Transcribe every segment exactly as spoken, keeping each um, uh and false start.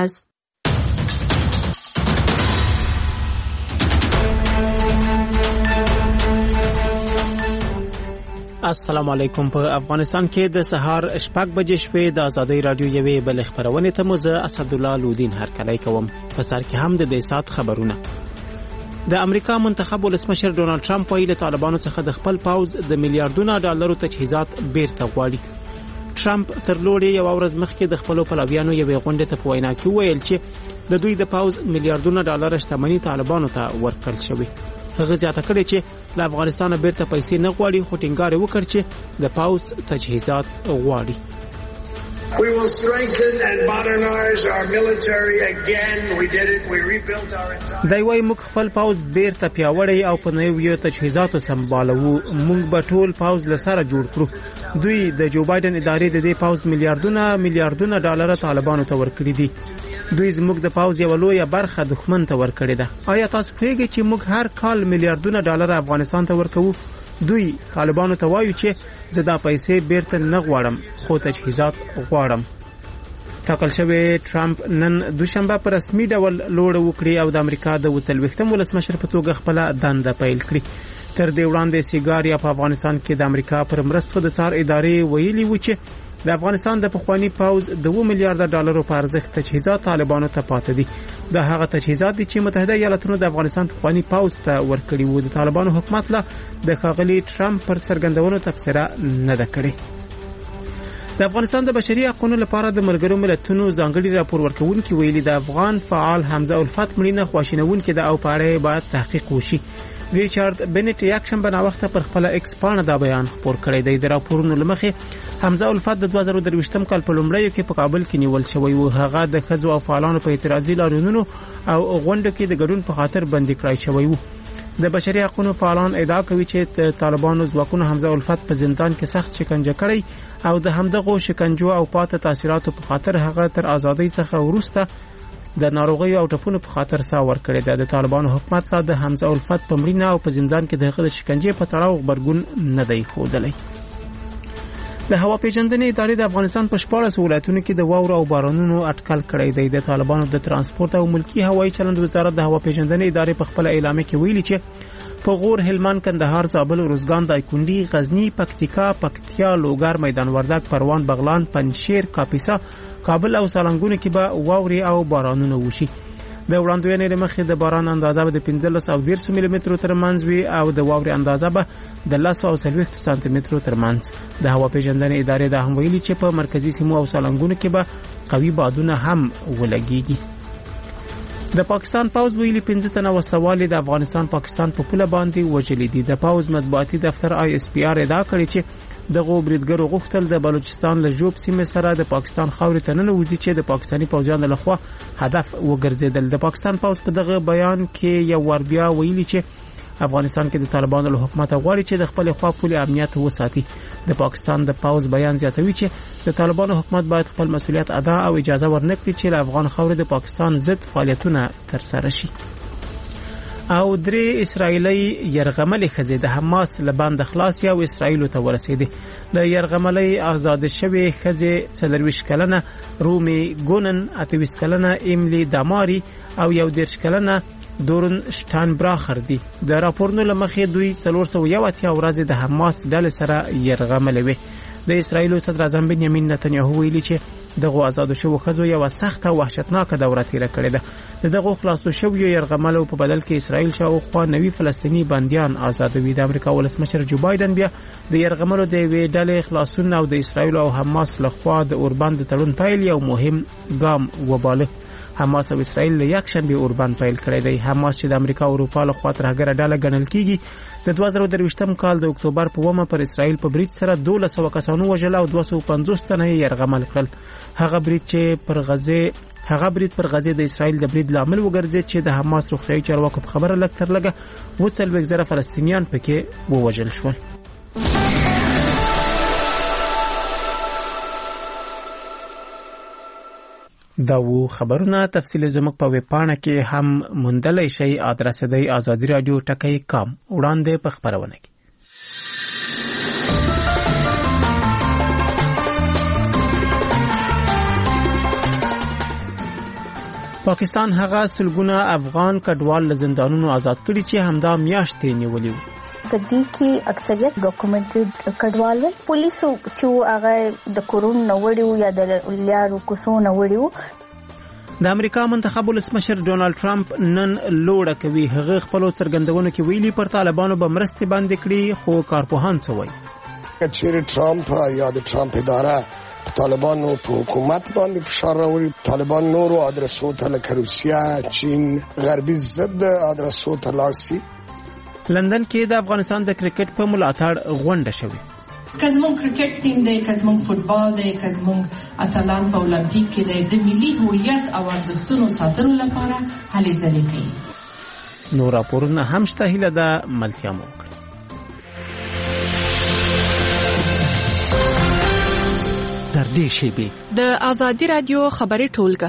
یاست. السلام علیکم. په افغانستان کې د سهار شپږ بجې شپې د ازادۍ رادیو یوې بل خبرونه ته مو زه اسدالله لودین هرکلی کوم. په سر کې هم د دې سات خبرونه. د امریکا منتخب ولسمشر ډونالد ټرمپ ویلي طالبانو څخه د خپل پاوز د میلیارډونو ډالرو تجهیزات بیرته غواړي. ټرمپ تر لوړې یو ورځ مخکې د خپل پلاویانو یوې غونډې ته په وینا کې ویل چې د دوی د پاوز میلیارډونو ډالر شتمنۍ طالبانو ته ورکړل شوې. هغه زیاته کړې چې له افغانستانه بیرته پیسې نه غواړي، خو ټینګار وکړ چې د پاوز تجهیزات غواړي. We will strengthen and modernize our military again. We did it. We rebuilt our entire. دا وایي موږ خپل پاوز بیرته پیاوړی او په نویو تجهیزاتو سمبالوو. موږ به ټول پاوز له سره جوړ کړو. دوی د جو بایدن ادارې د دې پاوز میلیارډونه میلیارډونه ډالر طالبانو ته ورکړي دي. دوی زموږ د پاوز یو لویه برخه دښمن ته ورکړي ده. آیا تاسو پوهیږئ چې موږ هر کال میلیارډونه ډالر افغانستان ته ورکوو؟ دوی طالبانو ته وایي چې زه دا پیسې بیرته نه غواړم، خو تجهیزات غواړم. ټاکل شوی ټرمپ نن دوشنبه په رسمي ډول لوړ وکړي او د امریکا د څلوېښتم ولسمشر په توګه خپل دنده پیل کړي. تر دې وړاندې سیګاریا په افغانستان کې د امریکا پر مرستو د څار ادارې ویلي و چې د افغانستان د پخوانی پاوز د دوه میلیارډ ډالرو په ارزښت تجهیزات طالبانو ته پاتې دي. دا هغه تجهیزات دي چې متحده ایالاتونو د افغانستان پخوانی پاوز ته ورکړي وو. د طالبانو حکومت له د ښاغلي ټرمپ پر څرګندونو تبصره نه ده کړې. د افغانستان د بشري حقوقو لپاره د ملګرو ملتونو ځانګړي راپور ورکوونکي ویلي د افغان فعال حمزه الفت مړینه خواشینونکې ده او په اړه باید تحقیق وشي. ریچارډ بنټ یک شنبه نا وخت پر خپل ایکس پاڼه دا بیان خپور کړی دی. د راپورونو لمخې حمزه الفت د دوه زره درویشتم کال په لومړیو کې په کابل کې نیول شوی و. هغه د ښځو او فعالانو په اعتراضي لاریونونو او غونډو کې د ګډون په خاطر بندي کړای شوی و. د بشري حقوقو فعالان ادعا کوي چې طالبانو ځواکونو حمزه الفت په زندان کې سخت شکنجه کړی او د همدغه شکنجو او پاتې تاثیراتو په خاطر هغه تر ازادۍ څخه وروسته د ناروغي او ټپونو په خاطر سا ور کړی دی. د طالبانو حکومت لا د حمزه الفت په مړینه او په زندان کې دغه د شکنجې په تړاو خبرګون نه دی ښودلی. د هوا پیژندنې ادارې د افغانستان په شپاړس ولایتونو کې د واورو او بارانونو اټکل کړی دی. د طالبانو د ترانسپورت او ملکی هوایي چلند وزارت د هوا پیژندنې ادارې په خپل اعلامیه کې ویلي چې په غور، هلمند، کندهار، زابل، روزګان، دایکنډي، غزنی، پکتیکا، پکتیا، لوګر، میدان وردګ، پروان، بغلان، پنجشیر، کاپیسا، کابل او سالنګونو کې به واوري او بارانونه وشي. د وړاندوینې لمخې د باران اندازه به د پنځلس او دېرش ملي مترو ترمنځ وي او د واوري اندازه به د لس او څلوېښت سانتي مترو ترمنځ. د هوا پیژندنې ادارې دا هم ویلي چې په مرکزی سیمو او سالنګونو کې به قوي بادونه هم ولګيږي. د پاکستان پاوز ویلي پنځه تنه وسوالې د افغانستان پاکستان په پوله باندې وژلي دي. د پاوز مطبوعاتي دفتر آی اس پی آر ادعا کړې چې دغه بریدګرو غوښتل د بلوچستان له جوب سیمې سره د پاکستان خاورې ته ننوځي چې د پاکستاني پوځیانو لخوا هدف وګرځیدل. د پاکستان پاوز په دغه بیان کې یو ور بیا ویلي چې افغانستان کې د طالبانو له حکومت غواړي چې د خپل خوا پولي امنیت وساتي. د پاکستان د پاوز بیان زیاتوي چې د طالبانو حکومت باید خپل مسؤلیت ادا او اجازه ورنکړي چې له افغان خاورې د پاکستان ضد فعالیتونه ترسره شي. او درې اسرایلی يرغملې ښځې د حماس له بند خلاص او اسرایل ته ورسېدې. د يرغملې آزاد شوې ښځې څلرویشت کلنه رومي ګونن، اته ویشت کلنه ایملی داماری او یو دېرش کلنه دورن شټانبراخر دي. د راپورونو لمخې دوی څلور سوه یو اتیا ورځې د حماس ډلې سره يرغملې وې. د اسرایل صدر اعظم بنیامین نتنیاهو ویلي چې دغه آزاد شوو ښځو یو سخته او وحشتناکه دوره تیره کړې ده. د دغه خلاصو شوو يرغملو په بدل کې اسرایل شاوخوا نوي فلسطینی بنديان آزادوي. د امریکا ولسمشر جو بایدن بیا د يرغملو د وی ډلې خلاصون او د اسرایل او حماس لخوا د اوربند تړون پیل یو مهم ګام وباله. حماس او اسرائیل له یک شنبه اوربند پیل کړی دی. حماس چې د امریکا او اروپا له خوا ترهګره ډله ګڼل کیږي د دوه زره درویشتم کال د اکتوبر په اوومه پر اسرائیل په برید سره دولس سوه کسانو وژل او دوه سوه پنځوس تنه یې یرغمل کړل. هغه برید چې پر غزه هغه برید پر غزه د اسرائیل د برید لامل وګرځید چې د حماس روغتیايي چارواکو په خبره لږ تر لږه اووه څلوېښت زره فلسطینیان پکې ووژل شول. دا وو خبرونه. تفصیل زموږ په ویب پاڼه کې هم موندلای شئ. ادرس دی آزادی رادیو ټکی کام. وړاندې په خبرونه کې پاکستان هغه سلګونه افغان کډوال له زندانونو آزاد کړي چې همدا میاشتې نیولي وو. په دې کې اکثریت ډاکومنټډ کډوال ول. پولیسو چې هغه د کورون نوړیو یا د لیارو کوسو نوړیو. د امریکا منتخب ولسمشر ډونالد ټرمپ نن لوړه کوي. هغه خپل څرګندونو کې ویلي پر طالبانو به مرستې باندې کړي، خو کارپوهان څه وایي؟ چې ټرمپ یا د ټرمپ اداره طالبانو په حکومت باندې فشار راوړي، طالبان نورو ادرسو ته لکه روسیه، چین، غربي ضد ادرسو ته لاړ شي. لندن کې د افغانستان د کرکټ په ملاتړ غونډه شوې. کزمون کرکټ ټیم دی، کزمون فوتبال دی، کزمون اتلان په اولمپیک کې دی، د ملي هویت او ارزښتونو ساتلو لپاره هلې ځلې کوي. نور راپورونه هم شته، هیله ده ملتیا مو وکړي. در دې شیبې د آزادی رادیو خبري ټولګه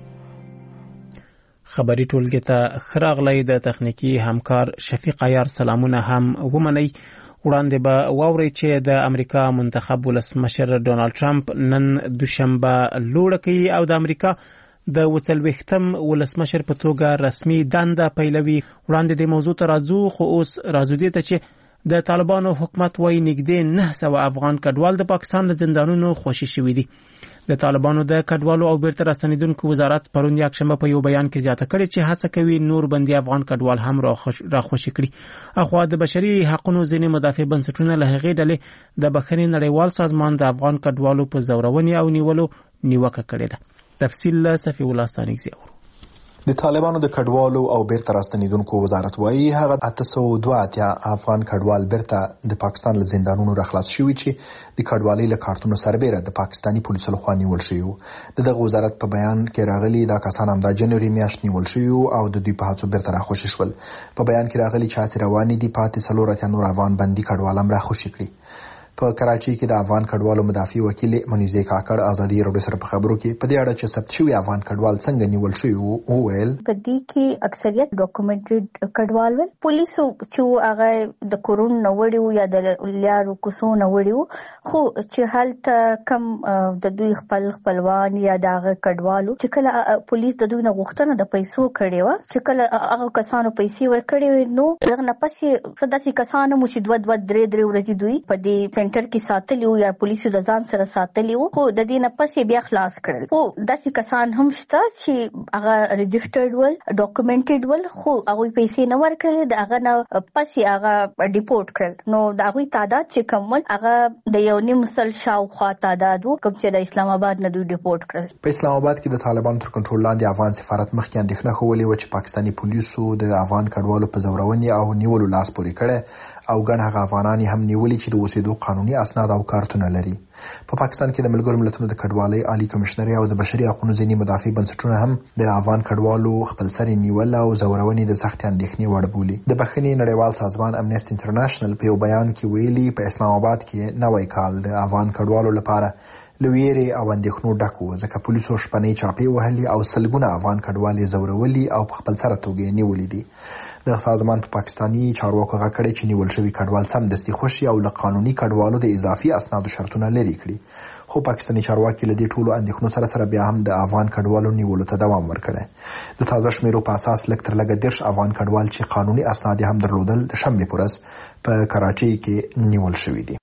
خبري ټولګه ته خراغلی د تخنیکی همکار شفیق عیار سلامونه هم ومني. وړاندې به واوري چې د امریکا منتخب ولسمشر ډونالد ټرمپ نن دوشنبه لوړه کوي او د امریکا د وڅلوېښتم ولسمشر په توګه رسمي دنده پیلوي. وړاندې د موضوع ته راځو، خو اوس راځو دې ته چې د طالبانو حکومت وايي نږدې نه سوه افغان کډوال د پاکستان له زندانونو خوشي شوي دي. د طالبانو د کډوالو او بیرته راستنیدونکو وزارت پرون یکشنبه په یو بیان کې زیاته کړې چې هڅه کوي نور بندي افغان کډوال هم را خوشي کړي. اخوا د بشري حقوقو ځینې مدافع بنسټونه له هغې ډلې د بخښنې نړیوال سازمان د افغان کډوالو په زورونې او نیولو نیوکه کړې ده. تفصیل له صفي الله ستانکزي. د طالبانو د کډوالو او بیرته راستنیدونکو وزارت وايي هغه اته سوه دوه اتیا افغان کډوال بیرته د پاکستان له زندانونو راخلاص شوي چې د کډوالۍ له کارتونو سربېره د پاکستاني پولیسو لخوا نیول شوي وو. د دغه وزارت په بیان کې راغلي دا کسان هم د جنوري میاشت نیول شوي او د دوی په هڅو بیرته راخوشي شول. په بیان کې راغلي چې هڅې روانې دي پاتې څلور اتیا نور افغان بندي کډوال هم راخوشي کړي. په کراچۍ کې د افغان کډوالو مدافع وکیل منیزه کاکړ ازادي راډیو سره په خبرو کې په دې اړه چې ثبت شوی افغان کډوال څنګه نیول شوی وو ویل په دې کې اکثریت ډاکومنټډ کډوال ول. پولیسو چې هغه د کورون نوړیو یا د لیارو کوسو نوړیو، خو چې هلته کم د دوی خپل خپلوان یا دغه کډوالو چې کله پولیس د دوی نه غوښتنه د پیسو کړې و، چې کله هغه کسانو پیسې ورکړې نو دغه نه پسې صداسي کسانو مو چې دوه دوه درې درې ورځې دوی په دې سنټر کې ساتلی او یا پولیسو د ځان سره ساتلی او خو د دې نه پسې بیا خلاص کړل. خو داسې کسان هم شته چې هغه ريجسترډ ول، ډاکومنټډ ول، خو هغه پیسې نه ورکړل، د هغه نه پسې هغه ډیپورټ کړل. نو دا غوي تعداد چې کومل هغه د یو نیم سل شاوخوا تعداد وو کوم چې د اسلام آباد نه دوی ډیپورټ کړل. په اسلام آباد کې د طالبانو تر کنټرول لاندې افغان سفارت مخکې اندېښنه کولې و چې پاکستاني پولیسو د افغان کډوالو په زورونې او نیولو لاس پورې کړي او ګڼ هغه افغانان هم نیولي چې د اوسېدو قانوني اسناد او کارتونه لري. په پا پاکستان کې د ملګرو ملتونو د کډوالۍ عالی کمشنري او د بشري حقوقو ځینې مدافع بنسټونه هم د افغان کډوالو خپلسري نیول او زورونې د سختې اندېښنې وړ بولي. د بخښنې نړیوال سازمان امنیسټي انټرنیشنل په یو بیان کې ویلي په اسلام آباد کې نوی کال د افغان کډوالو لپاره لویری او اندېښنو ډک و، ځکه پولیسو شپنۍ چاپې وهلي او سلګونه افغان کډوال یې زورولي او په خپلسره توګه نیولي دي. د سازمان په پاکستاني چارواکو غږ کړی چې نیول شوي کډوال سمدستي خوشي او له قانوني کډوالو د اضافي اسنادو شرطونه لري کړي. خو پاکستاني چارواکي له دې ټولو اندېښنو سره سره بیا هم د افغان کډوالو نیولو ته دوام ورکړی. د تازه شمیرو په اساس لږ تر لږه دېرش افغان کډوال چې قانوني اسناد هم درلودل د شنبې په ورځ په کراچۍ کې نیول شوي دي.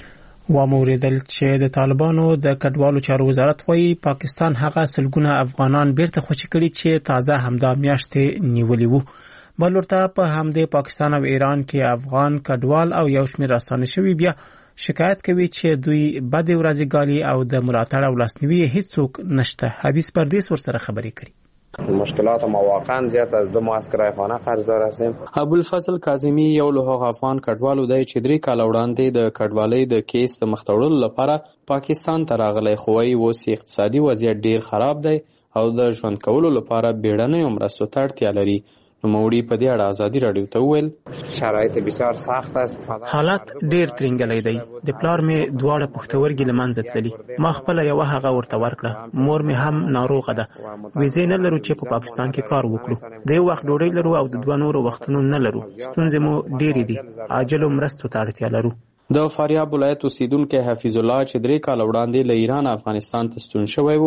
واموریدل چې د طالبانو د کډوالو چارو وزارت وايي پاکستان هغه سلګونه افغانان بیرته خوشي کړي چې تازه همدا میاشتې نیولي وو. بلورته په همدې پاکستان او ایران کې افغان کډوال او یو شمېر راستانه شوي بیا شکایت کوي چې دوی بد ورځې ګالي او د ملاتړ او لاسنیوي هیڅوک نشته. حدیث پردیس ورسره خبرې کړي. مشکلات ما واقعا زیات از دو ماه از کرایه خانه قرضدار هستیم. ابوالفضل کاظمی یو له هغو افغان کډوالو دی چې درې کاله وړاندې د کډوالۍ د کیس د مخ ته وړلو لپاره پاکستان ته راغلی، خو وايي اوس اقتصادي وضعیت ډیر خراب دی او د ژوند کولو لپاره بیړنیو مرستو ته اړتیا لري. نوموړي په دې اړه ازادي راډیو ته وویل شرایط بسیار سخت است، حالات ډیر ترنګلی دی. د پلار مې دواړه پښتورګي له منځه تللي، ما خپل یو هغه ورته ورکړه. مور مې هم ناروغه ده، ویزې نه لرو چې په پاکستان کې کار وکړو. د یو وخت ډوډۍ لرو او د دوه نورو وختونو نه لرو. ستونزې مو ډېرې دي، عاجلو مرستو ته اړتیا لرو. د فاریاب ولایت اوسیدونکی حفیظ الله چې درې کاله وړاندې له ایران افغانستان ته ستون شوی و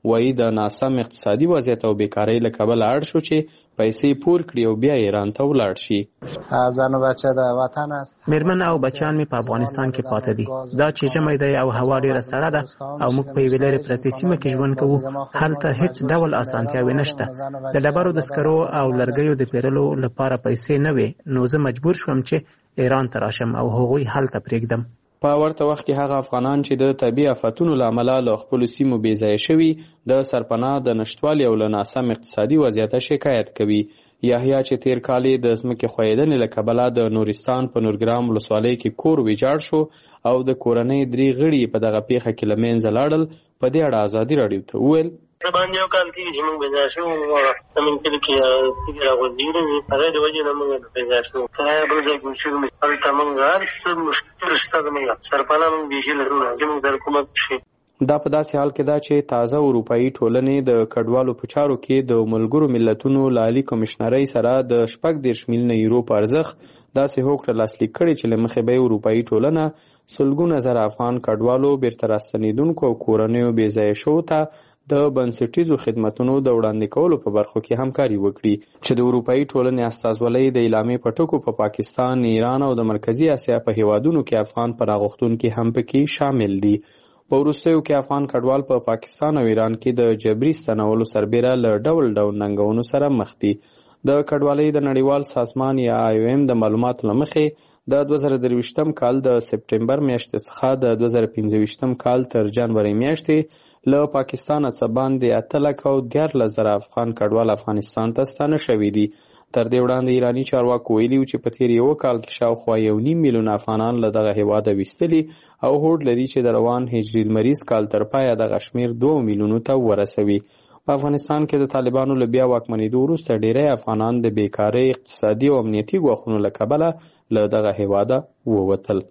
وایي د ناسم اقتصادي وضعیت او بیکارۍ له کبله اړ شو چې پیسې پور کړي او بیا ایران ته ولاړ شي. زن و بچه د وطن است. میرمن او بچیان مې په افغانستان کې پاتې دي. دا چې ژمی دی او هوا ډیره سړه ده او موږ په یوې لرې پرتې سیمه کې ژوند کوو. هلته هیڅ ډول اسانتیاوې نشته. د ډبرو د سکرو او لرګیو د پیرلو لپاره پیسې نه وي، نو زه مجبور شوم چې ایران ته راشم او هغوی هلته پرېږدم. په ورته وخت کې هغه افغانان چې د طبیعي آفتونو له امله له خپلو سیمو بې ځایه شوي د سرپناه د نشتوالي او له ناسم اقتصادي وضعیته شکایت کوي. یحیی چې تیر کال د ځمکې ښویېدنې له کبله د نورستان په نورګرام ولسوالۍ کې کور ویجاړ شو او د کورنۍ درې غړي په دغه پیښه کې له منځه لاړل. په دې اړه ازادي راډیو ته وویل باندې یو کال کېږي چې موږ بېځایه شوو. زموږ کلي کې تیږې راغورځېدلې وې، هغې د وجې نه موږ بېځایه شوو. کرایه بل ځای کې اوسېږو، هلته موږ هر څه مشکل شته. زموږ سرپناه موږ بیخي لرو، چې موږ سره کومک وشي. دا په داسې حال کې ده چې تازه اروپایي ټولنې د کډوالو په چارو کې د ملګرو ملتونو له عالي کمشنرۍ سره د شپږ دېرش میلیونه یورو په ارزښت داسې هوکړه لاسلیک کړې چې له مخې به اروپایي ټولنه سلګونه زره افغان کډوالو بیرته راستنېدونکو او کورنیو بې ځایه شوو ته د بنسټیزو خدمتونو د وړاندې کولو په برخو کې همکاري وکړي، چې د اروپایي ټولنې استازولۍ د اعلامیې په ټکو په پاکستان، ایران او د مرکزي اسیا په هیوادونو کې افغان پناهغوښتونکي هم پکې شامل دي. په وروستیو کې افغان کډوال په پا پاکستان او ایران کې د جبري ستنولو سربیره له ډول ډول ننګونو سره مخ دي. د کډوالۍ د نړیوال سازمان یا آی او ایم د معلوماتو له مخې د دوه زره درویشتم کال د سپټمبر میاشتې څخه د دوه زره پنځه ویشتم کال تر جنوري میاشتې له پاکستان څخه باندې اته لکه او دیارلس زره افغان کډوال افغانستان ته ستانه شوي دي. تر دې وړاندې ایراني چارواکو ویلي و چې په تیر یو کال کې شاوخوا یو نیم میلیون افغانان له دغه هیواده ویستلي او هوډ لري چې د روان هجري لمریز کال تر پایه دغه شمېر دوه میلیونو ته ورسوي. په افغانستان کې د طالبانو له بیا واکمنېدو وروسته ډېری افغانان د بیکارۍ، اقتصادي او امنیتي ګواښونو له کبله له دغه هیواده ووتل.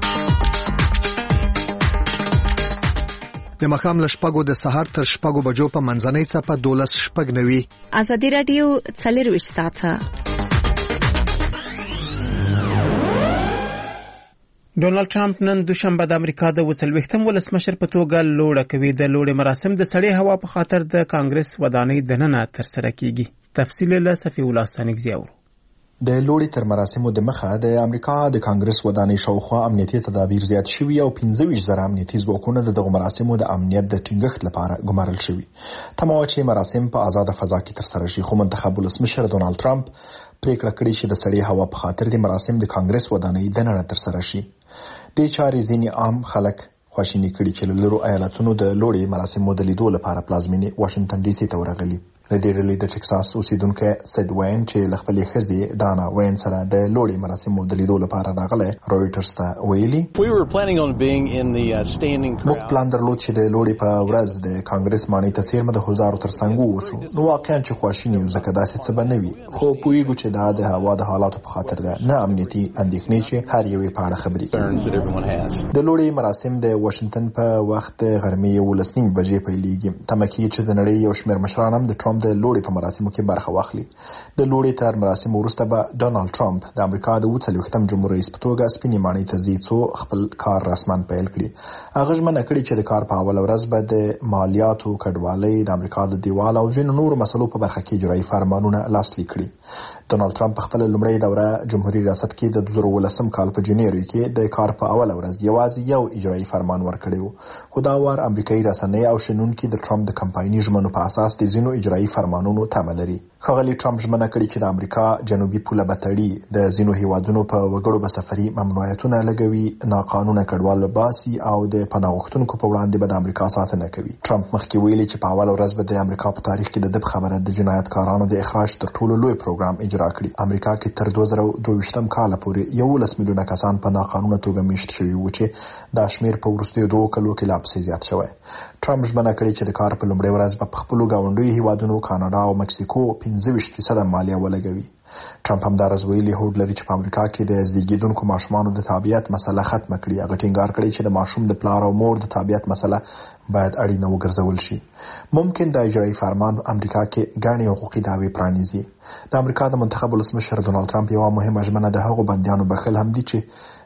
د ماښام له شپږو د سهار تر شپږو بجو په منځنۍ څپه دولس شپږ نوي. ازادي راډیو څلرویشت ساعته. ډونالډ ټرمپ نن دوشنبه د امریکا د وڅلوېښتم ولسمشر په توګه لوړه کوي. د لوړې مراسم د سړې هوا په خاطر د کانګرس ودانۍ دننه ترسره کیږي. تفصیل له صفي الله ثانیګزي اورو. د لوړې تر مراسمو د مخه د امریکا د کانګرس ودانۍ شاوخوا امنیتي تدابیر زیات شوي او پنځه ویشت زره امنیتي ځواکونه د دغو مراسمو د امنیت د ټینګښت لپاره ګمارل شوي. تمه وه چې مراسم په آزاده فضا کې ترسره شي، خو منتخب ولسمشر ډونالډ ټرمپ پریکړه کړې چې د سړې هوا په خاطر د مراسم د کانګرس ودانۍ دننه ترسره شي. د چارې ځینې عام خلک خواشیني کړي چې له لرو ایالتونو د لوړې مراسمو د لیدو لپاره پلازمینې واشنگټن ډي سي ته ورغلي. له دې ډلې د ټکساس اوسیدونکی سید وین چې له خپلې ښځې دانا وین سره د لوړې مراسمو د لیدو لپاره راغلی رویټرز ته ویلي موږ پلان درلود چې د لوړې په ورځ د کانګرس ماڼۍ ته څیرمه د هزارو تر څنګ ووسو. نو واقعا چې خواشیني یو ځکه داسې څه به نه وي، خو پوهېږو چې دا د هوا د حالاتو په خاطر ده، نه امنیتي اندېښنې چې هر یو یې په اړه خبرې کوي. د لوړې مراسم د واشنګټن په وخت غرمې یولس نیم بجې پیلېږي. تمه کېږي چې د نړۍ یو شمېر مشران هم د ټرمپ د لوړې په مراسمو کې برخه واخلي. د لوړې تر مراسمو وروسته به ډونالډ ټرمپ د امریکا د اووه څلوېښتم جمهور رئیس په توګه سپینې ماڼۍ ته ځي څو خپل کار رسماً پیل کړي. هغه ژمنه کړې چې د کار په اوله ورځ به د مالیاتو، کډوالۍ، د امریکا د دیوال او ځینو نورو مسلو په برخه کې اجرایي فرمانونه لاسلیک کړي. ډونالډ ټرمپ په خپل لومړۍ دوره جمهوریت ریاست کې د دوه زره ولسم کال په جنوري کې د کار په اوله ورځ یوازې یو اجرایي فرمان ورکړی و، خو دا وار امریکایي رسنۍ او شنونکي د ټرمپ د کمپایني ژمنو په اساس د ځینو اجرایي فرمانونو تمه لري. ښاغلي ټرمپ ژمنه کړې چې د امریکا جنوبي پوله به تړي، د ځینو هیوادونو په وګړو به سفري ممنوعیتونه لګوي، ناقانونه کډوال به باسي او د پناه غوښتونکو په وړاندې به د امریکا ساتنه کوي. ټرمپ مخکې ویلي چې په اوله ورځ به د امریکا په تاریخ کې د ده خبره د جنایتکارانو د اخراج تر ټولو لوی پروګرام اجرا کړي. امریکا کې تر دوه زره دوه ویشتم کال پورې یولس میلیونه کسان په ناقانونه توګه میشت شوي وو چې دا شمیر په وروستیو دوه کلو کې لا پسې زیات شوی. ټرمپ ژمنه کړې چې د کار په لومړۍ ورځ به په خپلو ګاونډیو هیوادونو کاناډا او مکسیکو پنځه ویشت فیصده مالیه ولګوي. ټرمپ همداراز ویلي هوډ لري چې په امریکا کې د زیږیدونکو ماشومانو د تابعیت مسله ختمه کړي. هغه ټینګار کړی چې د ماشوم د پلار او مور د تابعیت مسله باید اړینه وګرځول شي. ممکن د اجرایي فرمان امریکا کې ګڼې حقوقي دعوې پرانیزي. د امریکا د منتخب ولسمشر ډونالډ ټرمپ یوه مهمه ژمنه د هغو بندیانو بخښل هم دي چې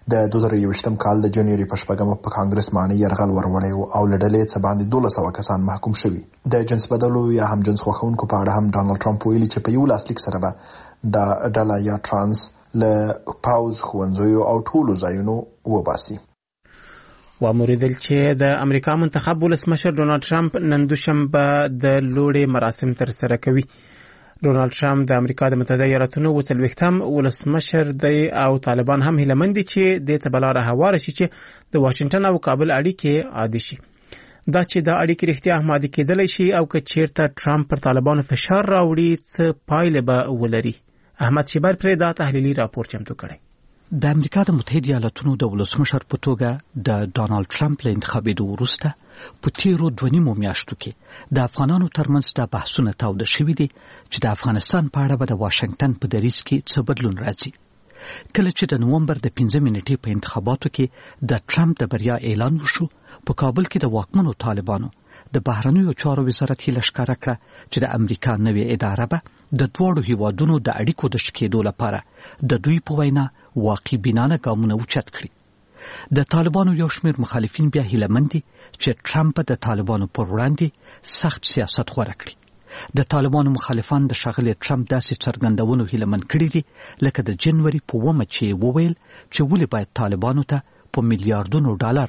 د دوه زره یوویشتم کال د جنوري په شپږمه په کانګرس باندې یرغل وروړی او له ډلې څخه باندې دوه سوه کسان محکوم شوي. د جنس بدلو یا هم جنس خوښونکو په اړه هم ډانلډ ټرمپ ویلي چې په یو لاسلیک سره به د ډله یا ترانس له پاوز ښوونځیو او ټولو ځایونو وباسي. وموریدل چې د امریکا منتخب ولسمشر ډونالد ټرمپ نن دوشنبه د لوړې مراسم ترسره کوي. ډونالد ټرمپ د امریکا د متحده ایالاتونو وڅلوېښتم ولسمشر دی او طالبان هم هیله مند دي چې د تبلاره هواره شي چې د واشنگټن او کابل اړیکې عادي شي. دا چې دا اړیکې رښتیا هم عادي کېدلی شي او که چیرته ټرمپ پر طالبانو فشار راوړي څه پایلې به ولري. احمد شیبر پرې دا تحلیلي راپور چمتو کړی. د امریکا د متحده ایالاتونو د ولسمشر په توګه د ډونالد ټرمپ له انتخابېدو وروسته په تیرو دوه نیمو میاشتو کې د افغانانو ترمنځ د بحثونه تاوده شوي دي چې د افغانستان په اړه به د واشنګټن په دریځ کې څه بدلون راځي. کله چې د نومبر د پنځمې نیټې په انتخاباتو کې د ټرمپ د بریا اعلان وشو، په کابل کې د واکمنو طالبانو د بهرنیو چارو وزارت هیله ښکاره کړه چې د امریکا نوې اداره به د دواړو هیوادونو د اړیکو د ښه کېدو لپاره د دوی په وینا واقع بینانه ګامونه اوچت کړي. د طالبانو یو شمېر مخالفین بیا هیله مند دي چې ټرمپ د طالبانو پر وړاندې سخت سیاست غوره کړي. د طالبانو مخالفان د ښاغلي ټرمپ داسې څرګندونو هیله مند کړي دي لکه د جنوري په اوومه چې وویل چې ولې باید طالبانو ته په میلیارډونو ډالر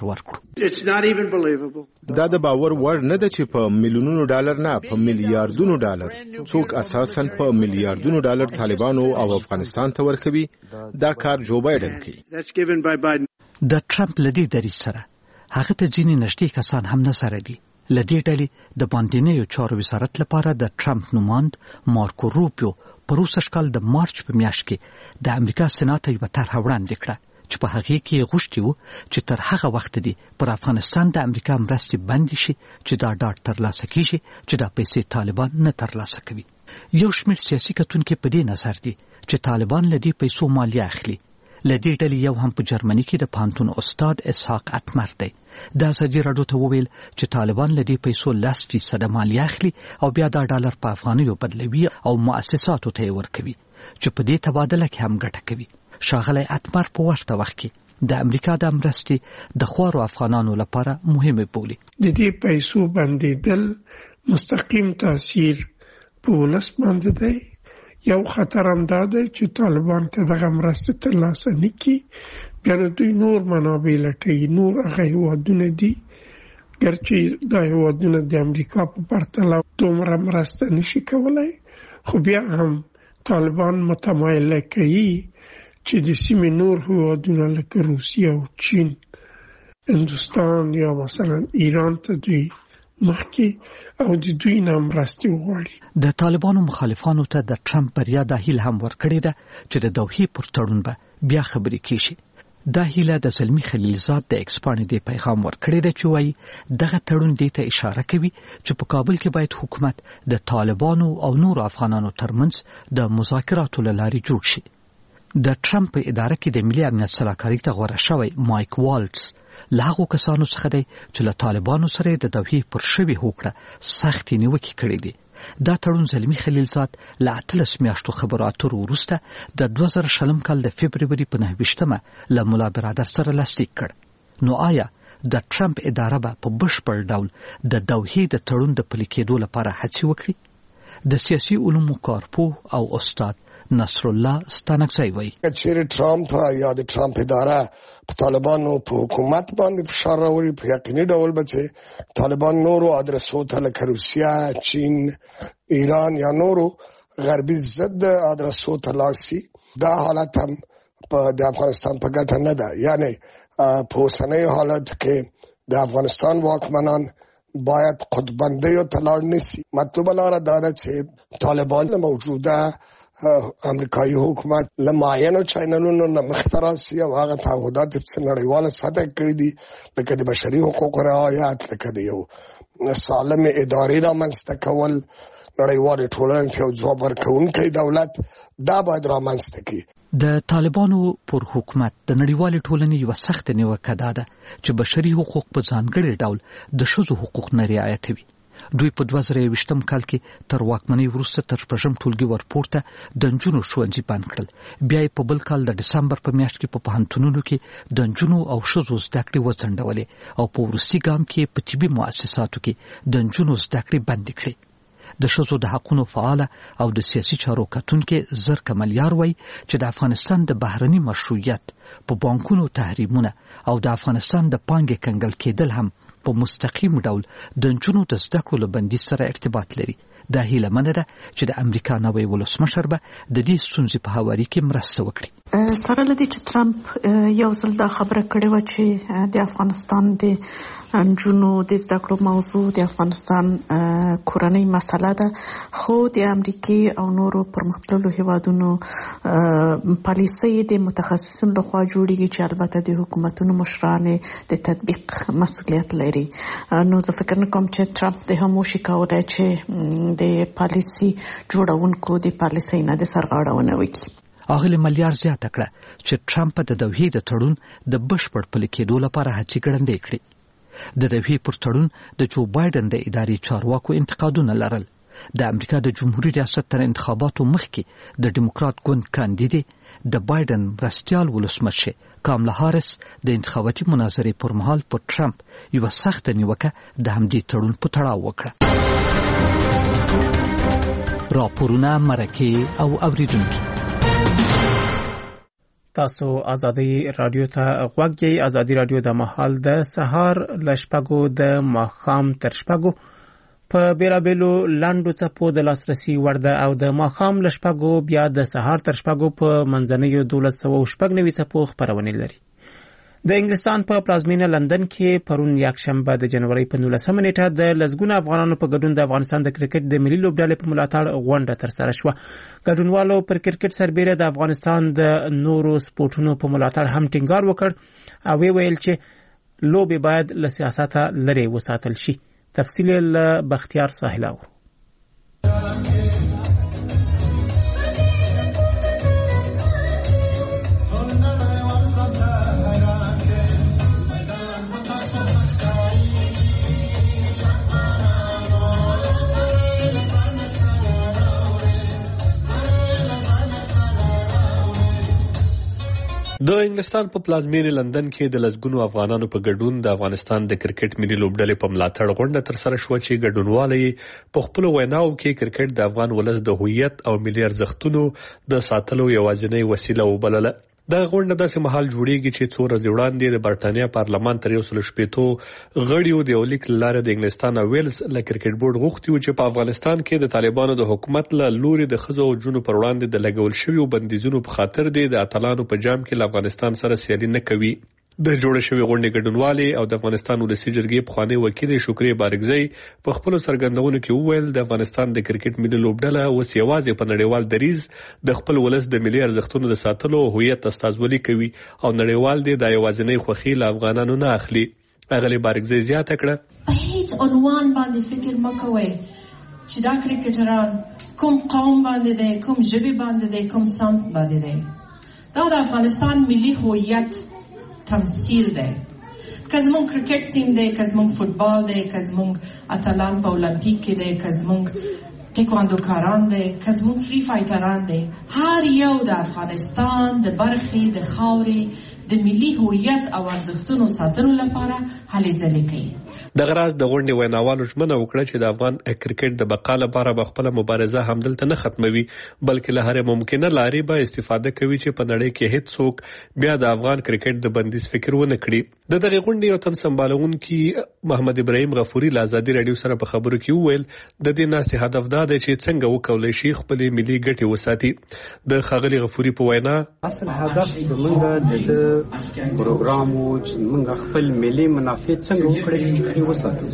ورکړو. دا د باور وړ نه ده چې په میلیونونو ډالر نه په میلیارډونو ډالر څوک اساساً په میلیارډونو ډالر طالبانو او افغانستان ته ورکوي. دا کار جو بایدن کوي. د ټرمپ لدی دریځ سره هغه ته ځینې نږدې کسان هم نه سره دي. لدی ډلې د باندنیو چارو وزارت لپاره د ټرمپ نوماند مارکو روبیو پروسه کال د مارچ په میاشت کې د امریکا سېنات یو طرح وړاندې کړه چې په هغه کې غوښتي وو چې تر هغه وخت دی پر افغانستان د امریکا مرستې بند شي چې دا ډاټ ترلاسه کیږي چې دا پیسې طالبان نه ترلاسه کوي. یو شمېر سیاسي کتونکي په دې نظر دي چې طالبان له دې پیسو مالیه اخلي. له دې ډلې یو هم په جرمني کې د پانتون استاد اسحاق اتمر دی. دا ازادي راډیو ته وویل چې طالبان له دې پیسو لس فیصده مالیه اخلي او بیا دا ډالر په افغانیو بدلوي او مؤسساتو ته یې ورکوي چې په دې تبادله کې هم ګټه کوي. ښاغلی اتمر په ورته وخت کې د امریکا د مرستې د خوارو افغانانو لپاره مهمه بولي. د دې پیسو بندیدل مستقیم تاثیر په ولس باندې دی. یو خطر هم دا دی چې طالبان که دغه مرستې ترلاسه نه کړي بیا دوی نور منابع لټوي. نور هغه هېوادونه دي ګرچې دا هېوادونه د امریکا په پرتله دومره مرسته نشي کولی، خو بیا هم طالبان متمایله کوي چې د سیمې نور هېوادونه لکه روسیه او چین، هندوستان یا مثلا ایران ته دوی مخکې او د دوی نه مرستې وغواړي. د طالبانو مخالفانو ته د ټرمپ بریا دا هیله هم ورکړې ده چې د دوحې پر تړون به بیا خبرې کیږي. دا هیله د زلمی خلیلزاد د ایکس پاڼې د پیغام ورکړې ده چې وایي دغه تړون دې ته اشاره کوي چې په کابل کې باید حکومت د طالبانو او نورو افغانانو ترمنځ د مذاکراتو له لارې جوړ شي. د ټرمپ په اداره کې د ملي امنیت سلاکاري ته غوره شوی مایک والټس له هغو کسانو څخه دی چې له طالبانو سره د دوحې پر شوې هوکړه سختې نیوکې کړې دي. دا تړون زلمی خلیلزاد له اتلس میاشتو خبرو اترو وروسته د دوه زره شلم کال د فبروري په نهه ویشتمه له ملا برادر سره لاسلیک کړ. نو آیا د ټرمپ اداره به په بشپړ ډول د دوحې د تړون د پلي کېدو لپاره هڅې وکړي؟ د سیاسي علومو کارپوه او استاد نصر الله ستانکزی وایي چې ټرمپ یا د ټرمپ اداره په طالبانو په حکومت باندې فشار راوړي، په یقیني ډول به چې طالبان نورو ادرسو ته لکه روسیه، چین، ایران یا نورو غربي ضد ادرسو ته لاړ شي. دا حالت هم په د افغانستان په ګټه نه ده. یعنی په اوسنۍ حالت کې د افغانستان واکمنان باید قطبندیو ته لاړ نشي. مطلوبه لاره دا ده چې طالبان له موجوده امریکایي حکومت له معینو چینلونو نه مخته راشي او هغه تعهدات چې نړیواله سطح کړي دي لکه د بشري حقوقو رعایت، لکه د یو سالم ادارې رامنځته کول، نړیوالې ټولنې ته یو ځواب ورکوونکی دولت، دا باید رامنځته کړي. د طالبانو پر حکومت د نړیوالې ټولنې یوه سخته نیوکه دا ده چې بشري حقوق په ځانګړي ډول د ښځو حقوق نه رعایتوي. دوی په دوه زره یوویشتم کال کې تر واکمنۍ وروسته تر شپږم ټولګي ورپورته د نجونو ښوونځي بند کړل. بیا په بل کال د دسمبر په میاشت کې په پوهنتونونو کې د نجونو او ښځو زده کړې وځنډولې او په وروستي ګام کې په طبي مؤسساتو کې د نجونو زده کړې بندې کړې. د ښځو د حقونو فعال او د سیاسي چارو کتونکي زر کملیار وایي چې د افغانستان د بهرني مشروعیت په بانکونو تحریمونه او د افغانستان د پانګې کنګل کېدل هم په مستقیم ډول د نجونو د زده کړو له بندیز سره ارتباط لري. دا هیله منه ده چې د امریکا نوی ولسمشر به د دې ستونزې په هواري کې مرسته وکړي. سره لدی چې ټرمپ یو ځل دا خبره کړې و چې د افغانستان د نجونو د زده کړو موضوع د افغانستان کورنۍ مسله ده، خو د امریکای او نورو پرمختللو هیوادونو پالیسي د متخصصینو لخوا جوړیږي چې البته د حکومتونو مشران د تطبیق مسؤلیت لري. نو زه فکر نه کوم چې ټرمپ د هم وشي کولای چې د پالیسي جوړونکو د پالیسي نه د سرغاړونه وکړي. اغلی ملیار زیاته کړه چې ټرمپ د دوحې د تړون د بشپړ پلي کېدو لپاره هڅې ګړندۍ کړې. د دوحې پر تړون د جو بایدن د ادارې چارواکو انتقادونه لرل. د امریکا د جمهوریت ریاست تر انتخاباتو مخکې د ډیموکرات ګوند کاندیدې د بایدن مرستیال ولسمشر کاملا هاریس د انتخاباتي مناظرې پر مهال په ټرمپ یو سخت نیوکه د همدې تړون په تړاو وکړه. راپورونه مرکه او اوریدونکي تاسو ازادي رادیو ته غوږ یې. ازادي رادیو د مهال د سهار لشپګو د ماخام تر شپګو په بیلابېلو لاندو څپو د لاسرسي وړ ده او د ماخام لشپګو بیا د سهار تر شپګو په منځنیو دولس سوه شپږ نوي څپو خپرونې لري. د انګلستان په پلازمینه لندن کې پرون یکشنبه د جنوري په نولسمه نیټه د لسګونو افغانانو په ګډون د افغانستان د کرکټ د ملي لوبډلې په ملاتړ غونډه ترسره شوه. ګډونوالو پر کرکټ سربېره د افغانستان د نورو سپورټونو په ملاتړ هم ټینګار وکړ او ویل چې لوبې باید له سیاسته لرې وساتل شي. تفصیل له بختیار ساحلاو. د انګلستان په پلازمینه لندن کې د لسګونو افغانانو په ګډون د افغانستان د کرکټ ملي لوبډلې په ملاتړ غونډه ترسره شوه چې ګډونوالو په خپل ویناو کې کرکټ د افغان ولس د هویت او ملي ارزښتونو د ساتلو یوازینۍ وسیله وبلله. دا غونډه داسې مهال جوړیږي چې څو ورځې وړاندې د برټانیا پارلمان تر یو سل شپېتو غړیو د یو لیک له لارې د انګلستان او ویلز له کرکټ بورډ غوښتي و چې په افغانستان کې د طالبانو د حکومت له لوري د ښځو او نجونو پر وړاندې د لګول شویو بندیزونو په خاطر د اتلانو په جام کې له افغانستان سره سیالي نه کوي. د جوړ شوی غونډې ګډونوالي او د افغانستان ولسی جرګې پخوانی وکیل شکرې بارګزی په خپل سرګندونو کې وویل د افغانستان د کرکټ ملي لوبډله اوس یوازې په نړیوال دریز د خپل ولس د ملي ارزښتونو د ساتلو او هویت استازولي کوي او نړیوال دی د یوازینۍ خوخي له افغانانو نه اخلي. اغلی بارګزی زیاته کړه په هیڅ عنوان باندې فکر مکوئ چې دا کرکټران کوم قوم باندې دی، کوم ژبه باندې دی، کوم سمت باندې دی. دا د افغانستان ملي هویت تمثيل ده. که زمونږ کرکټ ټیم دی، که زمونږ فوتبال دی، که زمونږ اتلان په اولمپیک کې دی، که زمونږ ټیکواندوکاران دی، که زمونږ فری فایټران دی، هر یو د افغانستان د برخې د خاورې د ملي هویت او ارزښتونو ساتلو لپاره هلې ځلې کوي. د غراز د غونډې ویناوالو ژمنه وکړه چې د افغان کرکټ د بقا لپاره به خپل مبارزه همدلته نه ختموي بلکې له هرې ممکنه لارې به استفاده کوي چې په نړۍ کې هیڅ څوک بیا د افغان کرکټ د بندیز فکر ونه کړي. د دغه غونډې یو تن سمبالونکي محمد ابراهیم غفوري له ازادي رادیو سره په خبرو کې وویل د دې ناسې هدف دا دی چې څنګه وکولای شي خپل ملي ګټې وساتي. د ښاغلي غفوري په وینا اصل هدف زموږ د پروګرام و چې موږ خپل ملي منافع څنګه وکړو وساتو.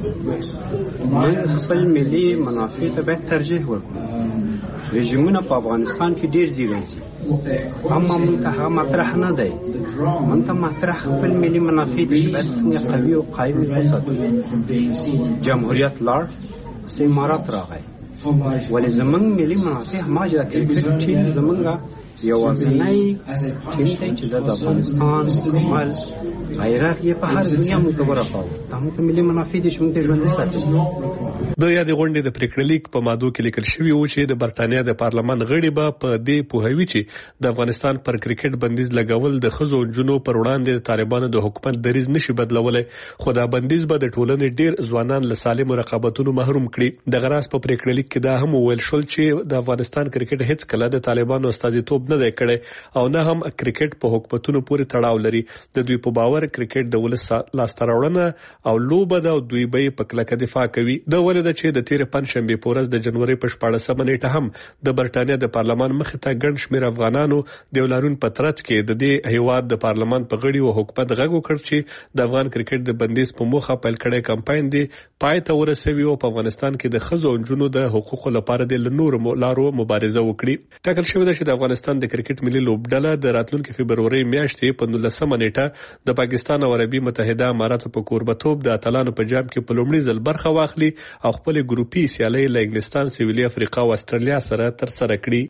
موږ خپل ملي منافع ته به ترجیح ورکړو. رژیمونه په افغانستان کې ډیر زیږي دي اما موږ ته هغه مطرح نه دی. موږ ته مطرح خپل ملي منافع دي چې باید څنګه قوي او قایم وساتو. جمهوریت لار امارات راغی ولې زمونږ ملي منافع ما جا کرکټ ټیم زمونږ یوازینی ټیم دی چې د افغانستان عمل غیرت یې په هر دنیا موږ ته ورساوه. دا موږ ته ملي منافع دي چې موږ ته ژوندي ساتي. د یادې غونډې د پریکړې لیک په مادو کې لیکل شوی و چې د برتانیا د پارلمان غړي به په دې پوهوي چې د افغانستان پر کرکټ بندیز لګول د ښځو او نجونو پر وړاندې د طالبانو د حکومت دریځ نشي بدلولای، خو دا بندیز به د ټولنې ډیر ځوانان له سالمو رقابتونو محروم کړي. د غراس په پریکړې لیک کې دا هم ویل شول چې د افغانستان کرکټ هیڅ کله د طالبانو استازیتوب نه دی کړی او نه هم کرکټ په حکومتونو پورې تړاو لري. د دوی په باور کرکټ د ولس لاسته راوړنه او لوبه ده او دوی به په کلکه دفاع کوي. د ولې د چې د تیر پنځشنبه په ورځ د جنوري په شپاړسمه نیټه هم د برتانیا د پارلمان مخې ته ګڼ شمېر افغانانو د ولارون په ترڅ کې د دې هیواد د پارلمان په غړي او حکومت غږ وکړ چې د افغان کرکټ د بندیز په موخه پیل کړی کمپاین دی پای ته ورسوي او په افغانستان کې د ښځو او نجونو د حقوقو لپاره د لنور لارو مبارزه وکړي. ټاکل شوی دی چې د افغانستان د کرکټ ملي لوبډله د راتلونکي فبروري میاشتې په نولسمه نیټه د پاکستان او عربي متحده اماراتو په کوربتوب د اتلانو په جام کې په لومړي ځل برخه واخلي او خپل ګروپي سیالي له انګلستان، سویلي افریقا او استرالیا سره تر سره کړي.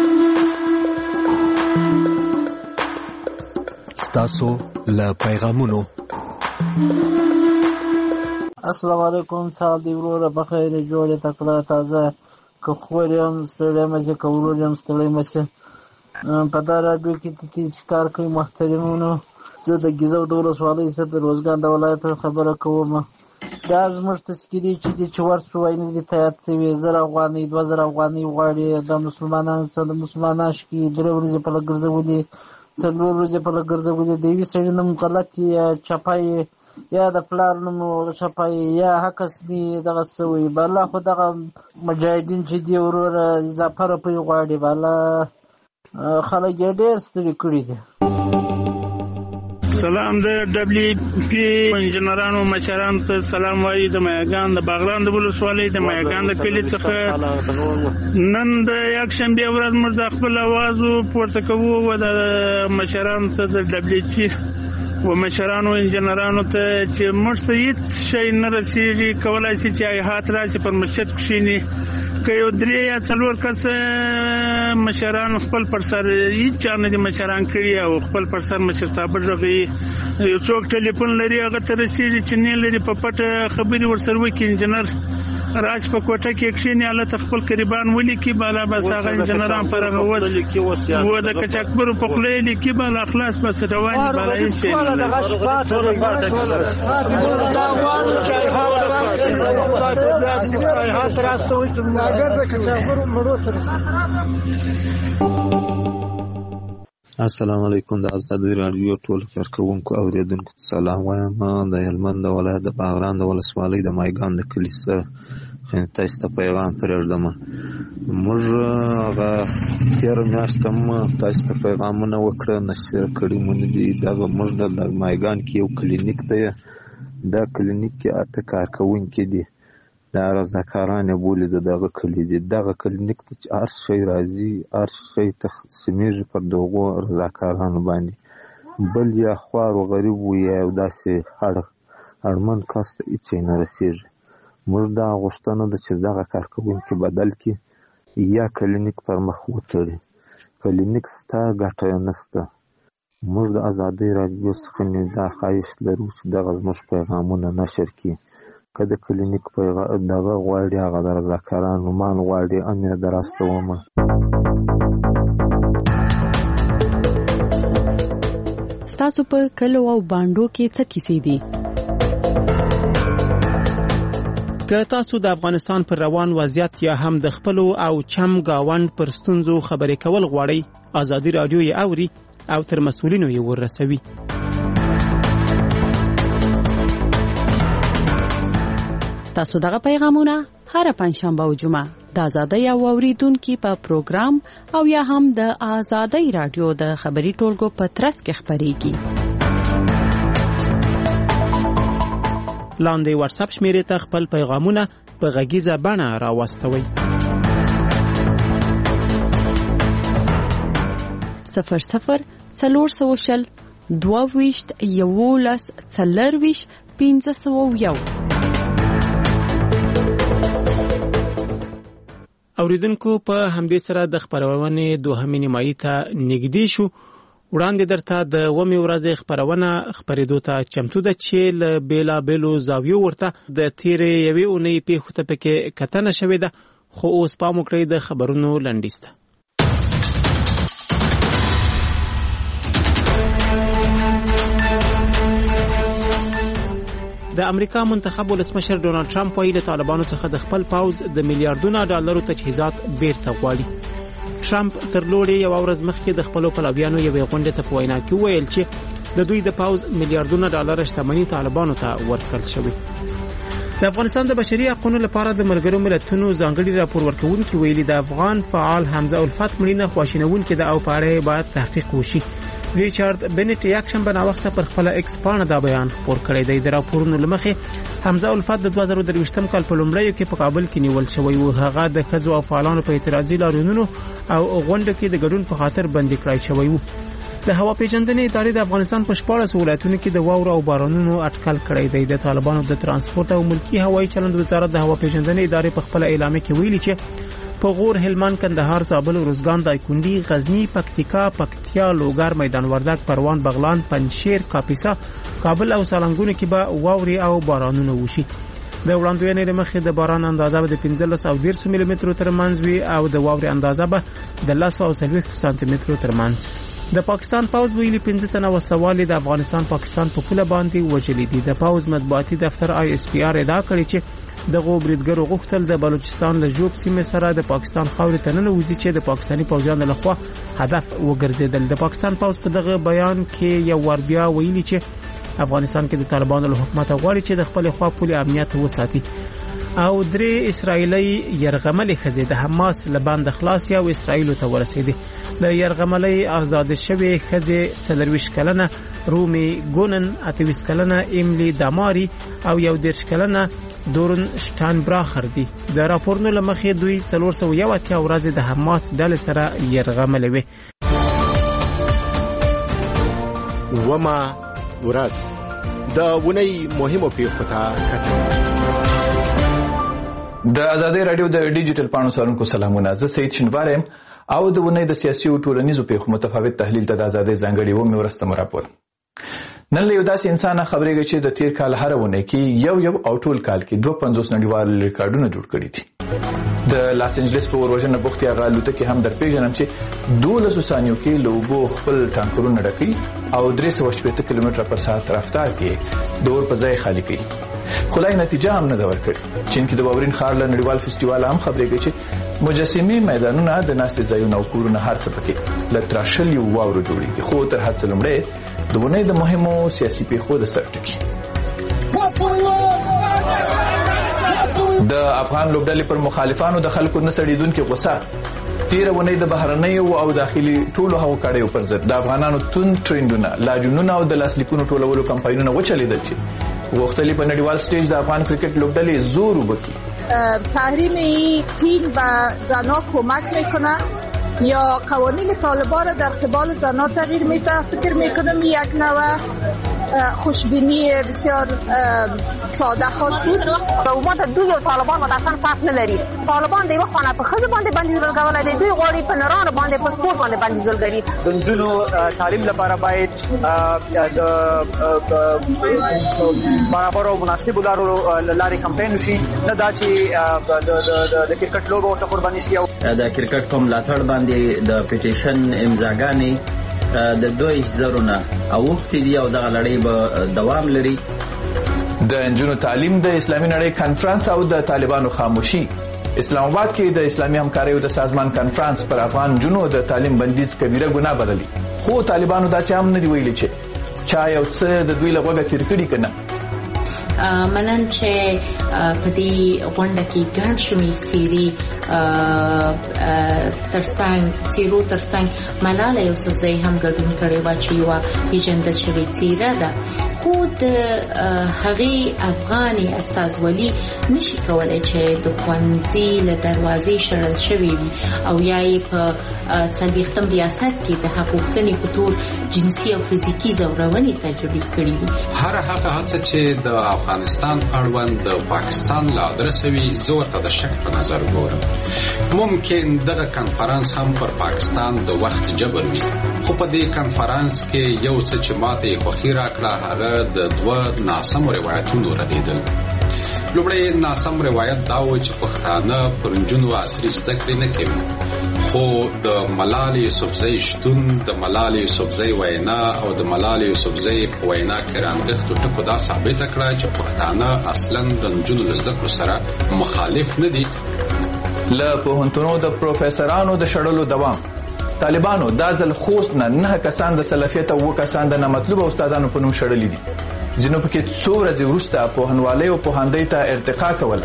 ستاسو له پیغامونو. السلام علیکم، صاحب دی وروره بخیر جوړه تکړه تازه که خورم ستړی مزه کولم ستړی مزه په دا راډیو کې چې کار کوي محترمونو. زه د ګیزو د ولسوالۍ څخه د روزګان د ولایت خبره کوم. دا زموږ تذکیري چې د چور سوینې د تایید شوی زر افغانۍ دوه زره افغانۍ غواړي د مسلمانانو څخه د مسلمانانو شکی درې ورځې په لګرځولې څلور ورځې په لګرځولې د یوې سړي نوم غلط یا چپای یا د پلار نوم چپای یا حقس دی دغه سوی بالا خو دغه مجاهدین چې دی وروره اضافه روپۍ غواړي بالا خلک یې ډېر ستړي کړي دي. سلام د دبليو پی انجنیرانو مشرانو ته سلام وایي د میاګان د باغلان د ولسوالۍ د میاګان د کلي څخه. نن د یک شنبه ورځ موږ د خپل आवाज پورته کوو و د مشرانو ته د دبليو پی و مشرانو انجنیرانو ته چې موږ ته هیڅ شی نه رسیږي، کولای شي چې هات راشي پر مسجد کښینی که یو درې یا څلور کسه مشران خپل پر سر هیڅ چا نه دي مشران کړي او خپل پر سر مشرتابه غږوي. یو څوک ټلیفون لري هغه ته رسیږي چې نه لري په پټه خبرې ورسره وکړي. انجنیر راج په کوټه کې کښینی الله خپل قریبان ولیکي بالا بس هغه انجنیران پر هغه وس و د کچکبر په خله لیکي بالا اخلاص بس رواني بالا یې شي. السلام علیکم. د ازادي رادیو ټول کارکونکو اوریدونکو ته سلام وایم. د هلمند ولایت د باغران د ولسوالۍ د مایګان د کلي سره تاسو ته پیغام پرېږدم. موږ هغه تېره میاشت هم تاسو ته پیغامونه وکړه نشر کړي مونږ دي. دغه موږ د مایګان کې یو کلینیک دی. دا کلینیک کې اته کارکونکي دي. دا رضاکارانه بولي د دغه کلی دي. دغه کلینیک ته چې هر شی راځي هر شی تقسیمیږي پر دغو رضاکارانو باندې. بل یا خوار و غریب و یا داسې اړ اړمن کس ته هېڅ شی نه رسېږي. موږ دا غوښتنه ده چې دغه کارکوونکي بدل کړي یا کلینیک پر مخ وتړي. کلینیک شته ګټه یې نشته. موږ د ازادۍ راډیو څخه دا خواهش لرو چې دغه زموږ پیغامونه نشر کړي. که د کلینیک دغه غواړي هغه د رضاکارانو مان غواړي هم یې دراستومه. ستاسو په کلو او بانډو کې څه کیسې دي؟ که تاسو د افغانستان پر روان وضعیت یا هم د خپلو او چم گاوند پر ستونزو خبرې کول غواړئ، ازادي راډیو یې اوري او تر مسؤلینو یې ورسوي. تاسو دغه پیغامونه هر پنځشنبه او جمعه د ازادۍ او اوریدونکو په پروګرام او یا هم د ازادۍ رادیو د خبري ټولګو په ترڅ کې خبريږي. لاندې واتس اپ شمیرې ته خپل پیغامونه په غږیزه بڼه راوستوئ. صفر صفر څلور سوه شل دوه ویشت یولس څلور ویشت پنځه سوه یو. اوریدونکو په همدې سره د خبرونې دوهمې نیمایي ته نږدې شو. وړاندې درته د اوومې ورځې خبرونه خپرېدو ته چمتو ده چې له بېلابېلو زاویو ورته د تېرې یوې اونۍ پیښو ته پکې کتنه شوې ده. خو اوس پام وکړئ د خبرونو لنډیز ته. د امریکا منتخب ولسمشر ډونالد ټرمپ وایي له طالبانو څخه د خپل پوځ د میلیارډونو ډالرو تجهیزات بیرته غواړي. ټرمپ تر لوړې یوه ورځ مخکې د خپلو پلویانو یوې غونډې ته په وینا کې وویل چې د دوی د پوځ میلیارډونو ډالر شتمني طالبانو ته ورکړل شوې. د افغانستان د بشري حقوقو لپاره د ملګرو ملتونو ځانګړي راپور ورکوونکي ویلي د افغان فعال حمزه الفت مړینه خواشینونکې ده او په اړه یې باید تحقیق وشي. ریچارد بنټ یک شنبه ناوخته پر خپل ایکس پاڼه دا بیان خپور کړی دی. د راپورونو لمخې حمزه الفت د دوه زره درویشتم کال په لومړیو کې په کابل کې نیول شوی و. هغه د ښځو او فعالانو په اعتراضي لاریونونو او غونډو کې د ګډون په خاطر بندي کړای شوی و. د هوا پیژندنې ادارې د افغانستان په شپاړس ولایتونو کې د واورو او بارانونو اټکل کړی دی. د طالبانو د ترانسپورت او ملکی هوایي چلند وزارت د هوا پیژندنې ادارې په خپل اعلامیه کې ویلي چې په غور، هلمند، کندهار، زابل، روزګان، دایکنډي، غزنی، پکتیکا، پکتیا، لوګر، میدان وردګ، پروان، بغلان، پنجشیر، کاپیسا، کابل او سالنګونو کې به واوري او بارانونه وشي. د وړاندوینې لمخې د باران اندازه به د پنځلس او دېرش ملي مترو ترمنځ وي او د واوري اندازه به د لس او څلوېښت سانتي مترو ترمنځ. د پاکستان پوځ ویلي پنځه تنه وسوالې د افغانستان پاکستان په پوله باندې وژلي دي. د پوځ مطبوعاتي دفتر آی اس پی آر ادعا کړې چې دغه بریدګرو غوښتل د بلوچستان له جوب سیمې سره د پاکستان خاورې ته ننوځي چې د پاکستاني پوځیانو لخوا هدف وګرځېدل. د پاکستان پوځ په دغه بیان کې یو ور بیا ویلي چې افغانستان کې د طالبانو له حکومت غواړي چې د خپل خوا پولي امنیت وساتي. او درې اسرایلی يرغملې ښځې د حماس له بند خلاص او اسرایل ته ورسېدې. له يرغملې آزاد شوې ښځې څلرویشت کلنه رومي ګونن، اته ویشت کلنه ایملی داماری او یو دېرش کلنه دورن شټانبراخر دي. د راپورونو له مخې دوی څلور سوه یو اتیا ورځې د حماس ډلې سره يرغملې وې. وما ورځ د ونې مهمو پیښو ته کتل. د ازادي رادیو د ډیجیټل پاڼو سرونکو سلامونه. زه سید شنوار یم او د ونې د سیاسي او ټولنیزو پیښو متفاوت تحلیل ته د ازادي ځانګړي و مې ورسته راپور. نن له یو داسې انسان خبرېږي چې د تیر کال هر ونه کې یو یو او ټول کال کې دوه پنځوس نړیوال ریکارډونه جوړ کړي دي. د لاس انجلس په وروژنه بوختي هغه الوتکې هم در پیژنم چې دولس ثانیو کې له اوبو خپل ټانکرونه ډکوي او درې سوه شپېته کیلومتره پر ساعت رفتار کې د اور په ځای خالي کوي. خو لا نتیجه هم نه ده ورکړې. چین کې د واورین ښار له نړیوال فستیوال هم خبرېږي چې مجسمې، میدانونه، د ناستې ځایونه او کورونه هر څه پکې له تراشلیو واورو جوړېږي. خو تر هر څه لومړی د ونې د مهمو سیاسي پیښو د سر ټکي. د افغان لوبډلې پر مخالفانو د خلکو نه سړېدونکې غوسه تیره ونې د بهرنیو او داخلي ټولو هغو کړیو پر ضد د افغانانو توند ټرینډونه، لاجونونه او د لاسلیکونو ټولولو کمپاینونه وچلېدل چې غوښتلې په نړیوال سټیج د افغان کرکټ لوبډلې زور وبکي. تحریم این تیم به زنها کمک میکنه یا قوانین طالبان را در قبال زنها تغییر میده؟ فکر میکنم یک نوع خوشبینی بسیار ساده خود بود. حکومت دوی او طالبان متأسفانه فرق نه لري. طالبان د یو خانه په خزه باندې بندیز ولګولای دی، دوی غواړي په نرانو باندې په سپورت باندې بندیز ولګړي. د نجونو تعلیم لپاره باید د برابر او مناسب لارو لارې کمپاین وشي، نه دا چې د کرکټ لوبو ته قرباني شي. د کرکټ په ملاتړ باندې د پیټیشن امضاګانې د دوه زره نه اوښتې دي او دغه لړۍ به دوام لري. د انجونو تعلیم د اسلامي نړۍ کنفرانس او د طالبانو خاموشي. اسلام آباد کې د اسلامي همکاریو د سازمان کنفرانس پر افغان جنو د تعلیم بندیز کبیره ګناه بللي. خو طالبانو دا چې هم نه دی ویلي چې چا یو څه د دوی له غوږه تیر کړي که نه. منن چې په دې غونډه کې ګڼ شمېر څیرې ترڅنګ سیرو ترڅنګ ملاله یوسفزۍ هم ګډون کړی و چې یو پیژندل شوی څیره ده خو د هغې افغاني استازولي نشي کولای چې د ښوونځي له دروازې شړل شوی وي او یا یې په څلوېښتم ریاست کې د حقوقتنې په تور جنسي او فزیکي ځورونې تجربې کړي وي. هر هغه هڅه چې د افغانستان اړوند د پاکستان له ادرسه وي زه ورته د شک په نظر ګورم. ممکن دغه کنفرانس هم پر پاکستان د وخت جبر وي خو په دې کنفرانس کې یو څه چې ماته خوښي راکړه هغه د دوه ناسمو روایتونو ردېدل. لومړی ناسم روایت دا و چې پښتانه پر نجونو عصري زده کړې نه کوي خو د ملالې یوسفزۍ شتون د ملالې یوسفزۍ وینا او د ملالې یوسفزۍ په وینا کې رانغښتو ټکو دا ثابته کړه چې پښتانه اصلا د نجونو له زده کړو سره مخالف نه دي. له پوهنتونو د پروفیسورانو د شړلو دوام طالبانو دا ځل خوست نه نه کسان د سلفیت او کسان د نامطلوبه استادانو په نوم شړلي دي. ځینو پکې څو ورځې وروسته پوهنوالۍ او پوهاندۍ ته ارتقا کوله.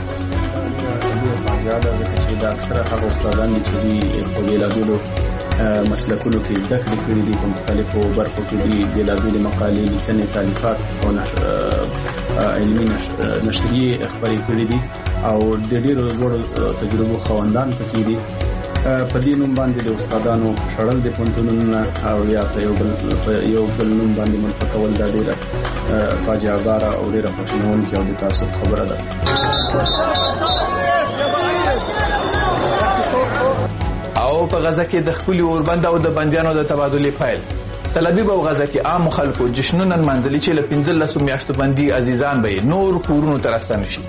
دا اکثره هغه استادان دي چې دوی په بېلابېلو مسلکونو کې زده کړې کړي دي، په مختلفو برخو کې دوی بېلابېلې مقالې لیکنې تالیفات او علمي نشریې خپرې کړي دي او د ډېرو لوړو تجربو خاوندان پکې دي. په دې نوم باندې د استادانو شړل د پوهنتونونو او یا په یو بل یو بل نوم باندې منفي کول دا ډېره فاجعه باره او ډېره خواشینونکې او د تاسف خبره ده. او په غزه کې د خپل اوربند او د بندیانو د تبادلې فایل تل ابیب او غزه کې عام خلکو جشنونه منځلي چې له پنځلسو میاشتو باندې عزیزان به نور کورونو ته راستانه شي.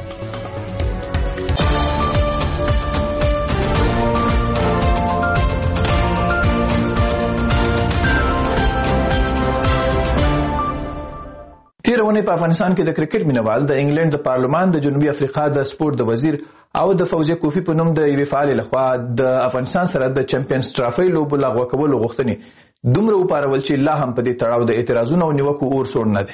تیرونه په افغانستان کې د کرکټ مینوال د انګلند د پارلمان د جنوبي افریقا د سپورت د وزیر او د فوزیه کوفی په نوم د یوې فعال لخوا د افغانستان سره د چمپیونز ټرافي لوبو لغوه کولو غوښتنې دومره وپارول چې لا هم په دې تړاو د اعتراضونو او نیوکو اور سوړ نه دی.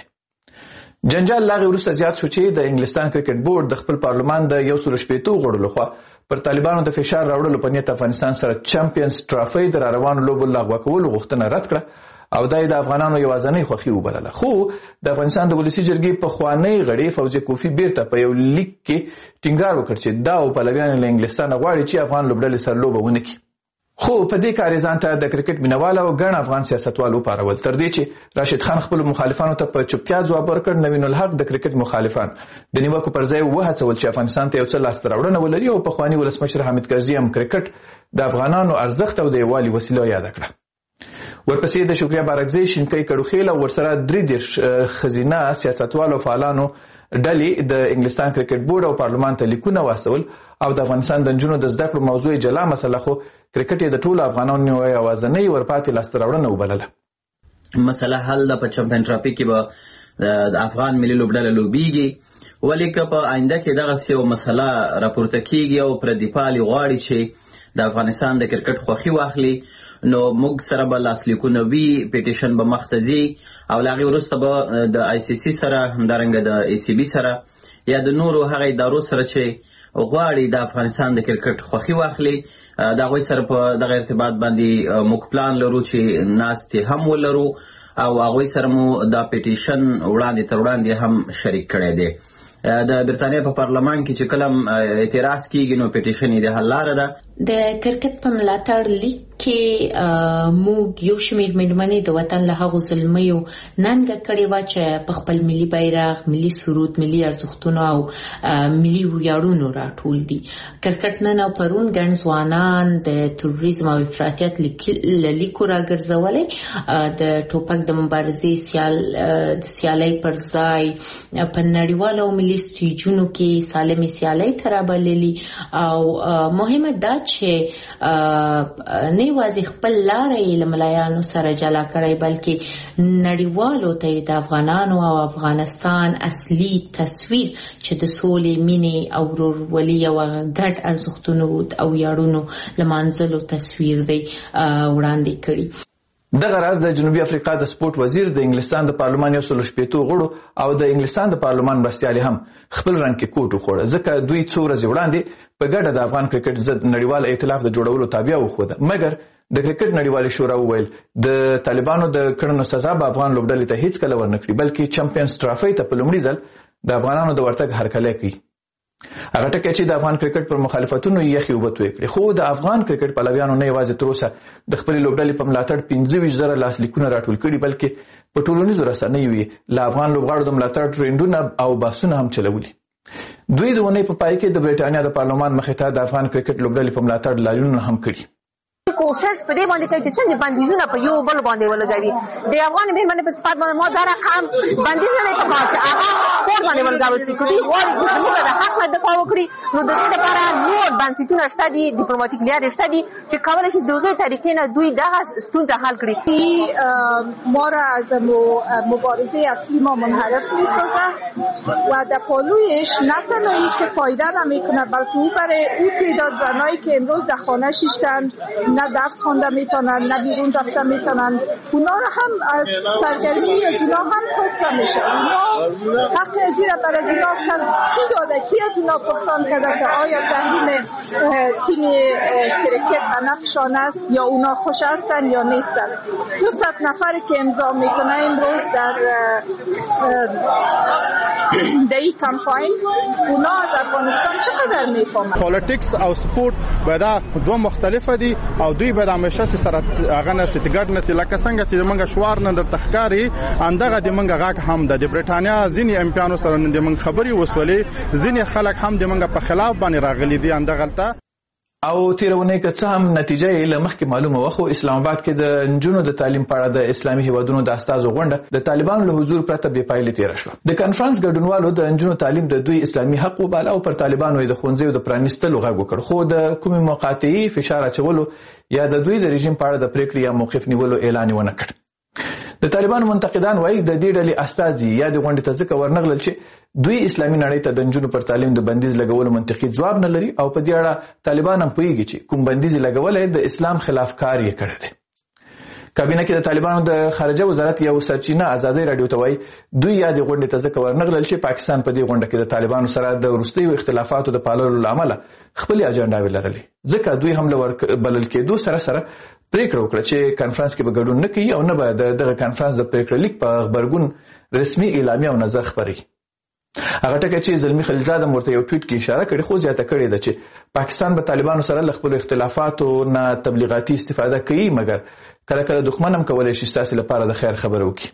جنجال لاغې وروسته زیات شو چې د انګلستان کرکټ بورډ د خپل پارلمان د یو سل شپېتو غړو لخوا پر طالبانو د فشار راوړلو په نیت افغانستان سره چمپیونز ټرافي د روانو لوبو لغوه کولو غوښتنه رد کړه او دای د افغانانو یوازنۍ خوخي وبلله. خو د افغانستان د ولسی جرګې په خوانی غړي فوزي کوفی بیرته په یو لیک کې ټینګار وکړ چې دا او پلویان له انګلستان غواړي چې افغان لوبډلې سره لوبه ونه کړي. خو په دې کار ځان ته د کرکټ مینوال او ګڼ افغان سیاستوالو پارول تر دې چې راشد خان خپل مخالفانو ته په چوپتیا ځواب ورکړ. نوین الحق د کرکټ مخالفان د نیوکو پر ځای وهڅول چې افغانستان ته یو څه لاس راوړنه ولري او په خوانی ولسمشر حامد کرزي هم کرکټ د افغانانو ارزښت او د یووالي وسیله یاد کړه. ورپسې د شکریا بارکزی شینکۍ کډوخیل او ورسره درې دېرش ښځینه سیاستوالو فعالانو ډلې د انګلستان کرکټ بورډ او پارلمان ته لیکونه واستول او د افغانستان د نجونو د زده کړو موضوع جلا مسله خو کرکټ د ټولو افغانانو یوازنۍ ورپاتې لاسته راوړنه وبلله. مسله حل د په چمپیون ټرافي کې به د افغان ملي لوبډله لوبیږي ولې که په آینده کې دغسې یو مسله راپورته کیږي او پردیپالي غواړي چې د افغانستان د کرکټ خوښي واخلي نو موږ سره به لاسلیکونه وي، پیټیشن به مخته ځي او له هغې وروسته به د آی سی سی سره همدارنګه د ای سی بي سره یا د نورو هغه ادارو سره چې غواړي د افغانستان د کرکټ خوښي واخلي د هغوی سره په دغه ارتباط باندې موږ پلان لرو چې ناستې هم ولرو او هغوی سره مو دا پیټیشن وړاندې تر وړاندې هم شریک کړی دی. د برتانیا په پارلمان کې چې کله اعتراض کیږي نو پیټیشن یې د حل لاره ده. د کرکټ په ملاتړ لیک کې موږ یو شمېر مېرمنې د وطن له هغو زلمیو ننګه کړې وه چې په خپل ملي بیرغ، ملي سرود، ملي ارزښتونو او ملي ویاړونو راټول دي. کرکټ نن او پرون ګڼ ځوانان د تروریزم او افراطیت له لیکو راګرځولی د ټوپک د مبارزې سیال د سیالۍ پر ځای په نړیوالو او ملي سټیجونو کې سالمې سیالۍ ته رابللي او مهمه دا چې نه یوازې خپل لاره یې له ملایانو سره جلا کړی بلکې نړیوالو ته د افغانانو او افغانستان اصلي تصویر چې د سولې، مینې او ورورولۍ او ګډ ارزښتونو او ویاړونو له منځلو تصویر دی وړاندې کړي. دغه راز د جنوبي افریقا د سپورت وزیر د انګلستان د پارلمان یو سل شپېتو غړو او د انګلستان د پارلمان مرستیالي هم خپل رنګ کې کوټ وخوړه، ځکه دوی څو ورځې وړاندې په ګډه د افغان کرکټ ضد نړیوال ائتلاف د جوړولو تابع وښوده. مګر د کرکټ نړیوالې شورا وویل د طالبانو د کړنو سزا به افغان لوبډلې ته هیڅ کله ورنکړي، بلکې چمپیونز ټرافي ته په لومړي ځل د افغانانو د ورتګ هرکلی کوي. هغه ټکی چې د افغان کرکټ پر مخالفتونو یې یخې اوبه توی کړې، خو د افغان کرکټ پلویانو نه یوازې تر اوسه د خپلې لوبډلې په ملاتړ پنځه ویشت زره لاسلیکونه راټول کړي، بلکې په ټولنیزو رسنیو یې له افغان لوبغاړو د ملاتړ ټرینډونه او بحثونه هم چلولي. دوی د اونۍ په پای کې د برېټانیا د پارلمان مخې ته د افغان کرکټ لوبډلې په ملاتړ لاریونونه هم کړي. کوشش په دې باندې کوي چې څنګه بندیزونه په یو بل باندې ولګوي. د افغان مېرمنې په صفات باندې ما دا رقم بندیزونه نه کوي چې هغه کور باندې ولګول شي. کوي غواړي چې موږ د حق نه دفاع وکړي، نو د دې لپاره نور بنسټونه شته دي، ډیپلوماټیک لارې شته دي چې کولای شي دغه طریقې نه دوی دغه ستونزه حل کړي. ما را از مبارزه اصلی ما منحرف می‌سازه و در پالویش نه تنهایی که فایده نمی‌کنه، بلکه او برای او تعداد زنایی که امروز در خانه شیشتند، نه درس خوانده میتونن، نه بیرون رفته میتونن، اونا رو هم از سرگرمی از اونا هم کاسته میشه. اونا حق از این برای از اونا کی داده، کی از اونا پرسان کرده که آیا تحریم تیم کرکت به نفعشان است یا اونا خوش هستن یا نیستن. دو صد نفری که امضا میکنه امروز در در این کمپاین، اونا از افغانستان چقدر میفهمن؟ پالیټکس او سپورت باید دو مختلفه دي او دوی به همیشه سره هغه نه ستګړ نه لکه څنګه چې موږ شوار نه در تخکاری اندغه د موږ غاک هم د برېټانیا ځینی امپیانو سره د موږ خبري وسولې، ځینی خلک هم د موږ په خلاف باندې راغلي دي اندغه ته. او تیرونه که څه هم نتیجه یې له مخکې معلومه وه، خو اسلام آباد کې د نجونو د تعلیم په اړه د اسلامي هیوادونو د استازو غونډه د طالبانو له حضور پرته بې پایلې تېره شوه. د کنفرانس ګډونوالو د نجونو تعلیم د دوی اسلامي حق وباله او پر طالبانو یې د ښوونځیو د پرانیستلو غږ وکړ، خو د کومې مقاطعې فشار اچولو یا د دوی د رژیم په اړه د پریکړې یا موقف نیولو اعلان یې ونه کړ. د طالبانو منتقدان وایي د دې ډلې استازي یا د غونډې ته ځکه ورنغلل چې دوی اسلامي نړۍ ته د نجونو پر تعلیم د بندیز لګولو منطقي ځواب نه لري او په دې اړه طالبان هم پوهیږي چې کوم بندیز لګولای د اسلام خلاف کار یې کړی دی. کابینه کې د طالبانو د خارجه وزارت یو سرچینه ازادي رادیو ته وایي دوی یا د غونډې ته ځکه ورنغلل چې پاکستان په دې غونډه کې د طالبانو سره د وروستیو اختلافاتو د پاللو له امله خپلې اجنډاوې لرلې، ځکه دوی هم له بلل کېدو سره سره پریکړه وکړه چې کانفرنس کې به ګډون نه کوي او نه به دغه کانفرنس د پریکړه لیک په خبرګون رسمي اعلامیه او نظر خبري. هغه ټکی چې زلمی خلیلزاد مرته یو ټویټ کې اشاره کړې، خو زیاته کړې ده چې پاکستان به طالبانو سره له خپلو اختلافاتو نه تبلیغاتي استفاده کوي، مګر کله کله دښمن هم کولی شي ستاسې لپاره د خیر خبره وکړي.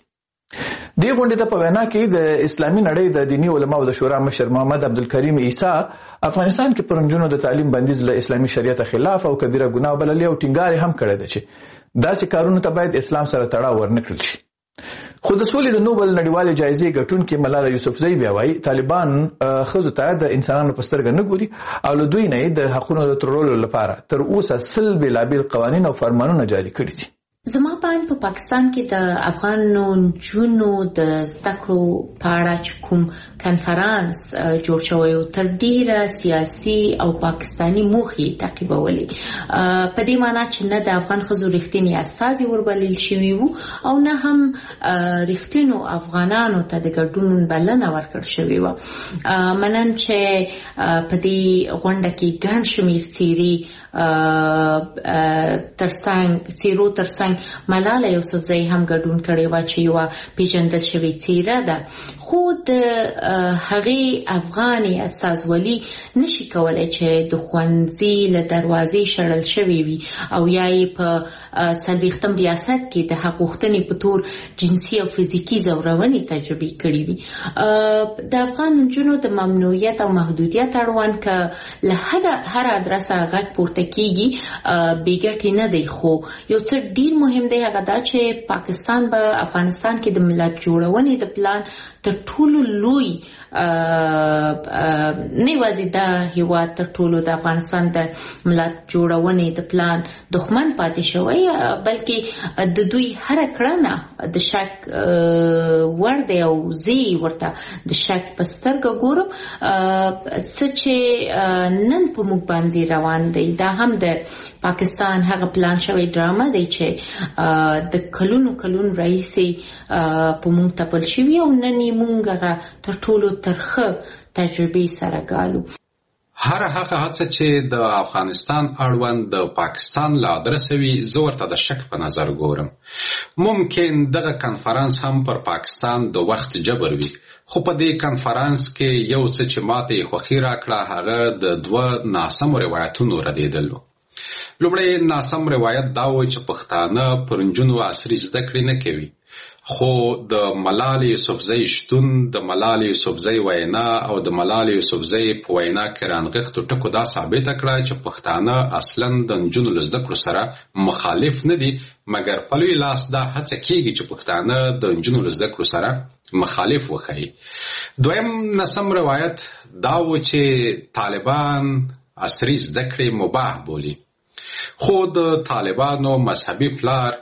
دې غونډې ته په وینا کې د اسلامي نړۍ د دیني علماو د شورا مشر محمد عبدالکریم عیسی افغانستان کې پر نجونو د تعلیم بندیز له اسلامي شریعت خلاف او کبیره ګناه بللې او ټینګار هم کړی دی چې داسې کارونو ته باید اسلام سره تړاو ورنکړل شي. خو د سولې د نوبل نړیوالې جایزې ګټونکې ملاله یوسفزۍ بیا وایي طالبان ښځو ته د انسانانو په سترګه نه ګوري او له دوی نه د حقونو د ترورولو لپاره تر اوسه سل بېلابېل قوانین او فرمانونه جاري کړي دي. زما باندې په پاکستان کې د افغان نجونو د زده کړو په اړه چې کوم کنفرانس جوړ شوی و تر ډیره سیاسي او پاکستاني موخې تعقیبولې، په دې معنی چې نه د افغان ښځو رښتینی استازي وربلل شوي وو او نه هم رښتینو افغانانو ته د ګډون بلنه ورکړل شوې وه. منن چې په دې غونډه کې ګڼ شمېر څیرې ترڅنګ څیرو ترڅنګ ملاله یوسفزۍ هم ګډون کړی و چې یوه پیژندل شوې څیره ده، خو د هغې افغانې استازولي نشي کولی چې د ښوونځي له دروازې شړل شوې وي او یا یې په څلوېښتم ریاست کې د حق غوښتنې په تور جنسي او فزیکي ځورونې تجربې کړي وي. د افغان نجونو د ممنوعیت او محدودیت اړوند که له هر ادرسه غږ پورته کیږي بې ګټې نه دی، خو یو څه ډیر مهم دی هغه دا چې پاکستان به افغانستان کې د ملت جوړونې د پلان تر ټولو لوی نه یوازې دا هیواد تر ټولو د افغانستان د ملت جوړونې د پلان دښمن پاتې شوی، بلکې د دوی هر کړنه د شک وړ دی او زه ورته د شک په سترګه ګورم. څه چې نن په موږ باندې روان دی دا هم د پاکستان هغه پلان شوی ډرامه دی چې د کلونو کلون رئیسي په مونږ تپل شوی او نن مونږ هغه تر ټولو ترخه تجربه سره ګالو. هر هغه هڅه چې د افغانستان اړوند د پاکستان له ادرسه وي زه ورته د شک په نظر ګورم. ممکن دغه کنفرانس هم پر پاکستان د وخت جبر وي، خو په دې کنفرانس کې یو څه چې ماته خوښي راکړه هغه د دوه ناسمو روایتونو ردېدل. لومړی ناسم روایت دا و چې پښتانه پر نجونو عصري زده کړې نه کوي، خو د ملالۍ یوسفزۍ شتون، د ملالۍ یوسفزۍ وینا او د ملالۍ یوسفزۍ په وینا کې رانغښتو ټکو دا ثابته کړه چې پښتانه اصلا د نجونو له زده کړو سره مخالف نه دي، مګر په لوی لاس دا هڅه کېږي چې پښتانه د نجونو له زده کړو سره مخالف وښيي. دویم ناسم روایت دا و چې طالبان عصري زده کړې مباح بولي، خو د طالبانو مذهبي پلار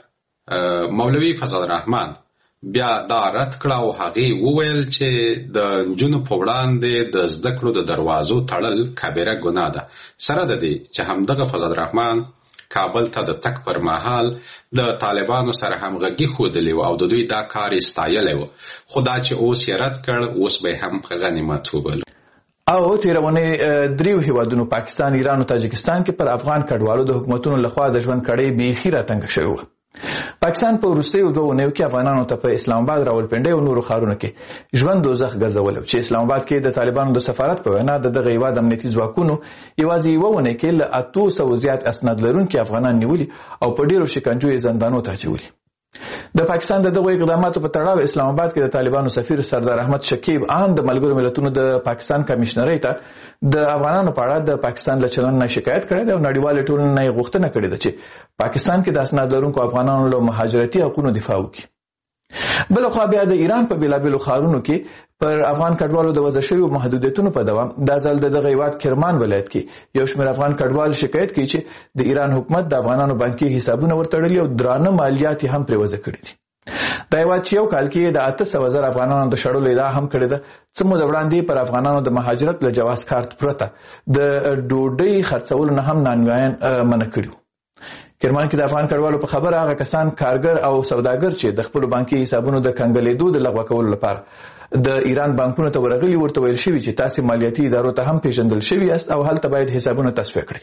مولوي فضل الرحمن بیا دا رد کړه او هغې وویل چې د نجونو په وړاندې د زده کړو د دروازو تړل کبیره ګناه ده. سره د دې چې همدغه فضل الرحمن کابل ته د تګ پر مهال د طالبانو سره همغږي ښودلې وه او د دوی دا کار یې ستایلی و، خو دا چې اوس یې رد کړ اوس به هم غنیمت وبلو. او تیرونې دریو هیوادونو پاکستان، ایران او تاجکستان کې پر افغان کډوالو د حکومتونو لخوا د ژوند کړۍ بیخي راټنګه شوې وه. پاکستان په وروستیو دوه اونیو کې افغانانو ته په اسلام آباد، راولپنډۍ او نورو ښارونو کې ژوند دوزخ ګرځولی چې اسلام آباد کې د طالبانو د سفارت په وینا د دغه هیواد امنیتي ځواکونو یوازې یوه اونۍ کې له اتو سوو زیات اسناد لرونکي افغانان نیولي او په ډېرو شکنجو یې زندانو ته اچولي. د پاکستان د دغو اقداماتو په تړاو اسلام آباد کې د طالبانو سفیر سردار احمد شکیب ان د ملګرو ملتونو د پاکستان کمیشنرۍ ته د افغانانو په اړه د پاکستان له چلند نه شکایت کړی دی او نړیوالې ټولنې نه یې غوښتنه کړې ده چې پاکستان کې د اسناد لرونکو افغانانو له مهاجرتي حقونو دفاع وکړي. بلخوا بیا د ایران په بیلابیلو ښارونو کې پر افغان کډوالو د وضع شویو محدودیتونو په دوام دا ځل د دغه هیواد کرمان ولایت کې یو شمېر افغان کډوال شکایت کوي چې د ایران حکومت د افغانانو بانکي حسابونه ورتړلي او درانه مالیات یې هم پرې وضع کړي دي. دا هیواد چې یو کال کې د اته سوه زره افغانانو د شړلو ادعا هم کړې ده. څه موده وړاندې پر افغانانو د مهاجرت له جواز کارت پرته د ډوډۍ خرڅولو نه هم نانوایان منع کړي. کرمان کې د افغان کډوالو په خبره هغه کسان کارګر او سوداګر چې د خپلو بانکي حسابونو د کنګلېدو د لغوه کولو لپاره د ایران بانکونو ته ورغلي ورته ویل شوي چې تاسې مالیاتي ادارو ته هم پیژندل شوي یاست او هلته باید حسابونه تصفیه کړئ.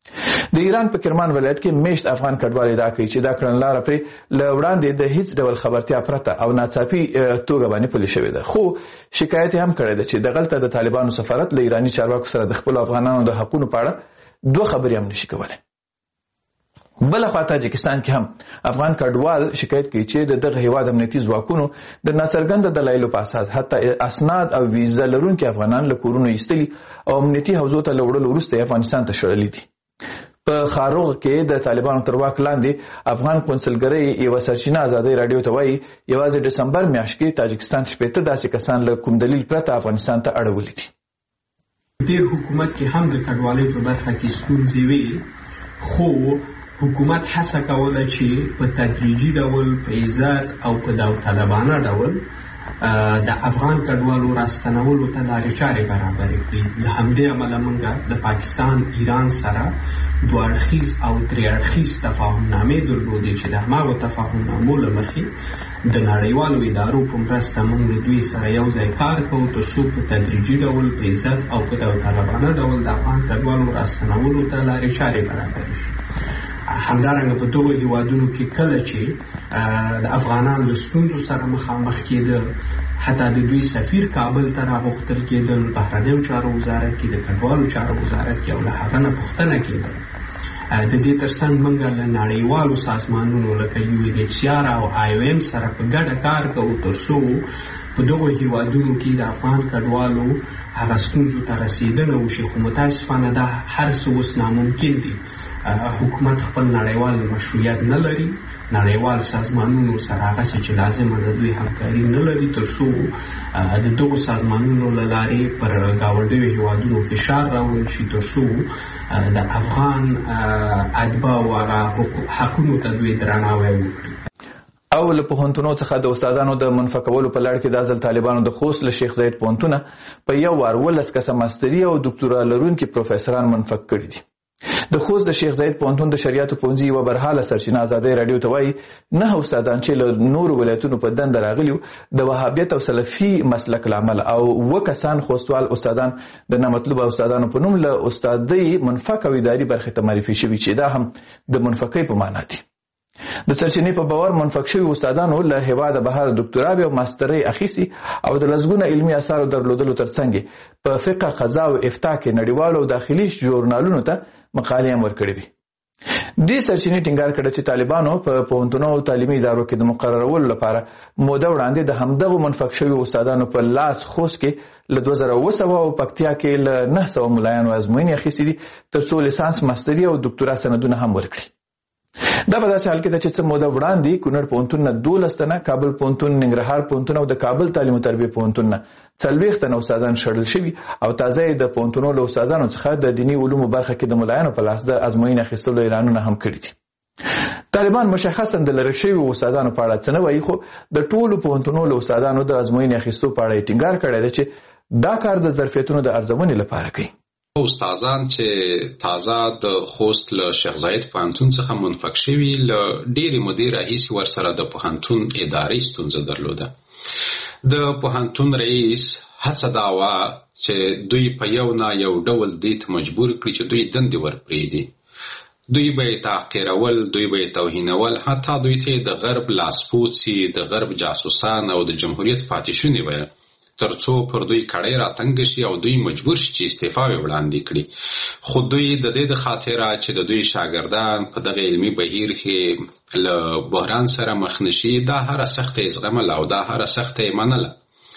د ایران په کرمان ولایت کې میشت افغان کډوال ادعا کوي چې دا کړنلاره پرې له وړاندې د هیڅ ډول خبرتیا پرته او ناڅاپي توګه باندې پلي شوې ده، خو شکایت یې هم کړی ده چې دغلته د طالبانو سفارت له ایراني چارواکو سره د خپلو افغانانو د حقونو په اړه دوه خبرې هم نشي کولی. بلخوا تاجکستان کې هم افغان کډوال شکایت کوي چې د دغه هیواد امنیتي ځواکونو د ناڅرګند دلایلو په اساس حتی اسناد او ویزا لرونکي افغانان له کورونو ایستلي او امنیتي حوزو ته له وړلو وروسته افغانستان ته شړلي دي. په خاروغ کې د طالبانو تر واک لاندې افغان قونسلګرۍ یوه سرچینه ازادۍ راډیو ته وایي یوازې ډسمبر میاشت کې تاجکستان شپېته داسې کسان له کوم دلیل پرته افغانستان ته اړولي دي. ډېر حکومت کې هم د کډوالۍ په برخه کې ستونزې وي، خو حکومت هڅه کوله چې په تدریجي ډول په عزت او په داوطلبانه ډول د افغان کډوالو راستنولو ته لارې چارې برابرې کړي. له همدې امله موږ د پاکستان ایران سره دوه اړخیز او درې اړخیز تفاهمنامې درلودې چې د هماغو تفاهمنامو له مخې د نړیوالو ادارو په مرسته موږ له دوی سره یو ځای کار کوو تر څو په تدریجي ډول په عزت او په داوطلبانه ډول د افغان کډوالو راستنولو ته لارې چارې برابرې شي. همدارنګه په دغو هیوادونو کې کله چې د افغانانو له ستونزو سره مخامخ کېدل، حتی د دوی سفیر کابل ته راغوښتل کېدل، بهرنیو چارو وزارت کې د کډوالو چارو وزارت کې او له هغه نه پوښتنه کېدل. د دې ترڅنګ موږ له نړیوالو سازمانونو لکه یو این ایچ سی آر او آی او ایم سره په ګډه کار کوو تر څو په دغو هیوادونو کې د افغان کډوالو هغه ستونزو ته رسېدنه وشي. خو متاسفانه دا هر څه اوس ناممکن دي. حکومت خپل نړیوال مشروعیت نه لري، نړیوال سازمانونو سره هغه څه چې لازمه د دوی همکاري نه لري تر څو د دغو سازمانونو له لارې پر ګاونډیو هیوادونو فشار راوړل شي تر څو د افغان اتباعو هغه حقونو ته دوی درناوی وکړي. او له پوهنتونو څخه د استادانو د منفع کولو په لړ کې دا ځل طالبانو د خوست له شیخ زاید پوهنتونه په یو وار ولس کسه ماستري او دکتورا لرونکي پروفیسوران منفع کړي دي. د خوست د شیخ زاید پوهنتون د شریعت پوهنځي یوه برحاله سرچینه ازادۍ راډیو ته وایي نه استادان چې له نورو ولایتونو په دنده راغلي د وهابیت او سلفي مسلک له امله او اووه کسان خوستوال استادان د نامطلوبه استادانو په نوم له استادۍ منفق او اداري برخې ته معرفي شوي چې دا هم د منفقۍ په معنا دي. د سرچینې په باور منفق شوي استادانو له هېواده بهر دکتراوې او ماسترۍ اخیستي او د لسګونه علمي اثارو درلودلو ترڅنګ په فقه قضا او افتا کې نړیوالو او داخلي ژورنالونو ته مقالې هم ورکړې وي. دې سرچینې ټینګار کړه چې طالبانو په پوهنتونونو او تعلیمي ادارو کې د مقررولو لپاره موده وړاندې د همدغو منفق شوي استادانو په لاس خوست کې له دوه زره اوه سوه او پکتیا کې له نهه سوه ملایانو ازموینې اخیستې دي تر څو لیسانس ماستري او دکتورا سندونه هم ورکړي. دا په داسې حال کې ده چې څه موده وړاندې کونړ پوهنتون نه دولس تنه، کابل پوهنتون، ننګرهار پوهنتون او د کابل تعلیم او تربیه پوهنتون نه څلوېښت تنه استادان شړل شوي او تازه یې د پوهنتونونو له استادانو څخه د دیني علومو برخه کې د ملایانو په لاس د ازموینې اخیستلو اعلانونه هم کړي دي. طالبان مشخصا د لرې شویو استادانو په اړه څه نه وایي، خو د ټولو پوهنتونونو له استادانو د ازموینې اخیستو په اړه یې ټینګار کړی دی چې دا کار د ظرفیتونو د ارزونې لپاره کوي. استادان چې تازه د خوست له شیخ زاید پوهنتون څخه منفق شوي له ډېرې مودې راهیسې ورسره د پوهنتون ادارې ستونزه درلوده. د پوهنتون رئیس هڅه دا وه چې دوی په یو نه یو ډول دې ته مجبور کړي چې دوی دندې ورپرېږدي. دوی به یې تحقیرول، دوی به یې توهینول، حتی دوی ته د غرب لاسپوڅي، د غرب جاسوسان او د جمهوریت پاتې شونې ویل تر څو پر دوی کړۍ راتنګ شي او دوی مجبور شي چې استعفا وړاندې کړي. خو دوی د دې د خاطره چې د دوی شاګردان په دغه علمي بهیر کې له بحران سره مخ نشي، دا هره سخته یې زغمله او دا هره سخته یې منله.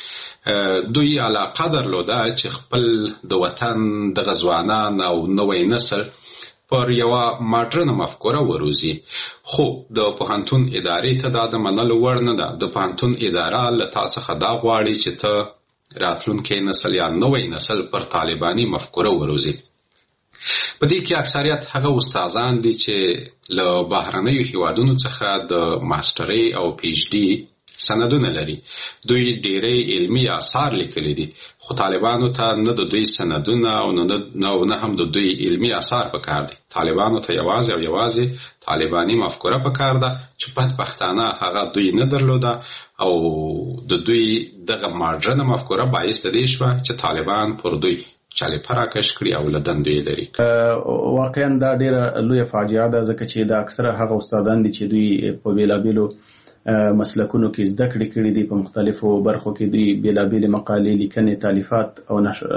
دوی علاقه درلوده چې خپل د وطن دغه ځوانان او نوی نسل پر یوه ماډرنه مفکوره وروزي. خو د پوهنتون ادارې ته دا د منلو وړ نه ده. د پوهنتون اداره له تا څخه دا غواړي چې ته راتلونکی نسل یا نوی نسل پر طالباني مفکوره وروزي. په دې کې اکثریت هغه استادان دي چې له بهرنیو هیوادونو څخه د ماسترۍ او پی ایچ ډي سندونه لري. دوی ډېری علمي اثار لیکلي دي، خو طالبانو ته نه د دوی سندونه او نه هم د دوی علمي اثار پکار دي. طالبانو ته یوازې او یوازې طالباني مفکوره پکار ده چې بدبختانه هغه دوی نه درلوده او د دوی دغه ماډرنه مفکوره باعث د دې شوه چې طالبان پر دوی چالیپه راکش کړي او له دندو یې لرې کړي. واقعا دا ډېره لویه فاجعه ده، ځکه چې د اکثره هغه استادان دي چې دوی په بېلابېلو مسلکونو کې زده کړې کړي دي، په مختلفو برخو کې دوی بېلابېلې مقالې، لیکنې، تالیفات او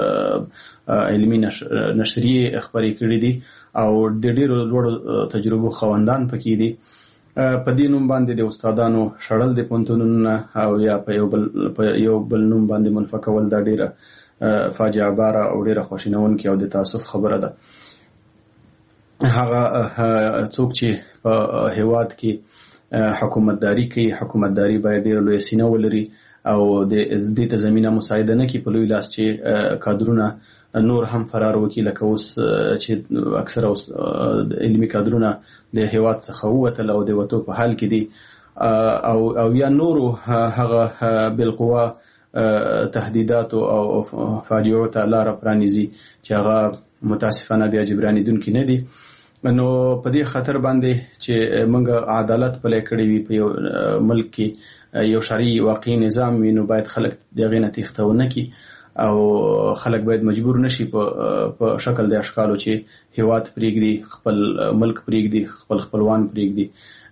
علمي نشریې خپرې کړي دي او د ډېرو لوړو تجربو خاوندان پکې دي. په دې نوم باندې د استادانو شړل د پوهنتونونو او یا په یو بل په یو بل نوم باندې منفق کول دا ډېره فاجعه باره او ډېره خواشینونکې او د تاسف خبره ده. هغه څوک چې په هېواد کې حکومتداري کوي، حکومتداري باید ډېره لویه سینه ولري او د دې ته زمینه مساعده نه کړي په لوی لاس چې کادرونه نور هم فرار وکړي، لکه اوس چې اکثره علمي کادرونه د هېواد څخه ووتل او د وتو په حال کې دي او او یا نورو هغه بالقوه تهدیداتو او فاجعو ته لاره پرانیزي چې هغه متاسفانه بیا جبرانېدونکي نه دي. نو په دې خاطر باندې چې موږ عدالت پلی کړی وي په یو ملک کې، یو شرعي واقعي نظام وي، نو باید خلک د هغې نه تېښته ونه کړي او خلک باید مجبور نشي په شکل د اشکالو چې هېواد پرېږدي، خپل ملک پرېږدي، خپل خپلوان پرېږدي.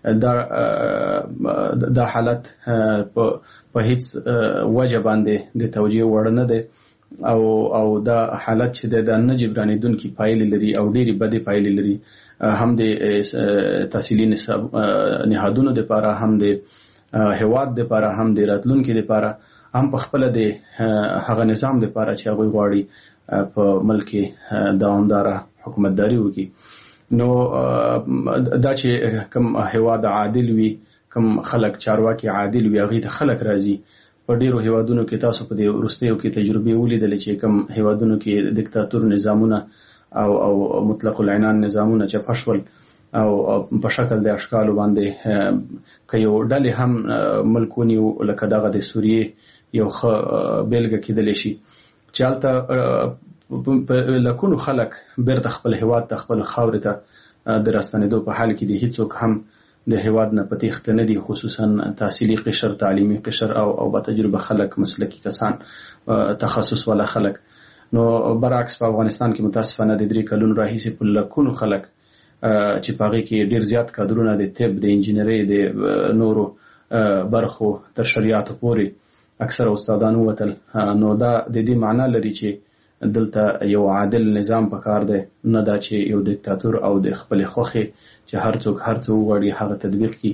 دا دا حالت په هیڅ وجه باندې د توجیه وړ نه دی او او دا حالت چې د نه جبرانېدونکي پایلې لري او ډېرې بدې پایلې لري، هم د تحصیلي نهادونو دپاره، هم د هېواد دپاره، هم د راتلونکي دپاره، هم په خپله د هغه نظام دپاره چې هغوی غواړي په ملک کې دوامداره حکومتداري وکړي. نو دا چې کوم هېواد عادل وي، کوم خلک چارواکي عادل وي، هغې ته خلک راځي. په ډیرو هیوادونو کې تاسو په دې وروستیو کې تجربې ولیدلې چې کوم هیوادونو کې دیکتاتور نظامونه او او مطلق العنان نظامونه چې پښول او په شکل د اشکالو باندې که یو ډلې هم ملک ونیو، لکه دغه د سوریې یو ښه بیلګه کېدلی شي چې هلته لکونو خلک بیرته خپل هیواد ته خپل خاورې ته د راستنېدو په حال کې دي. هیڅوک هم د هیواد نه په تېښته نه دي، خصوصا تحصیلي قشر، تعلیمي قشر او او با تجربه خلک، مسلکي کسان، تخصص والا خلک. نو برعکس په افغانستان کې متاسفانه د درې کلونو راهیسې په لکونو خلک چې په هغې کې ډېر زیات کادرونه د طب، د انجینرۍ، د نورو برخو تر شریعاتو پورې اکثره استادان ووتل. نو دا د دې معنا لري چې دلته یو عادل نظام پکار دی، نه دا چې یو دیکتاتور او د خپلې خوښې چې هر څوک هر څه وغواړي هغه تطبیق کړي.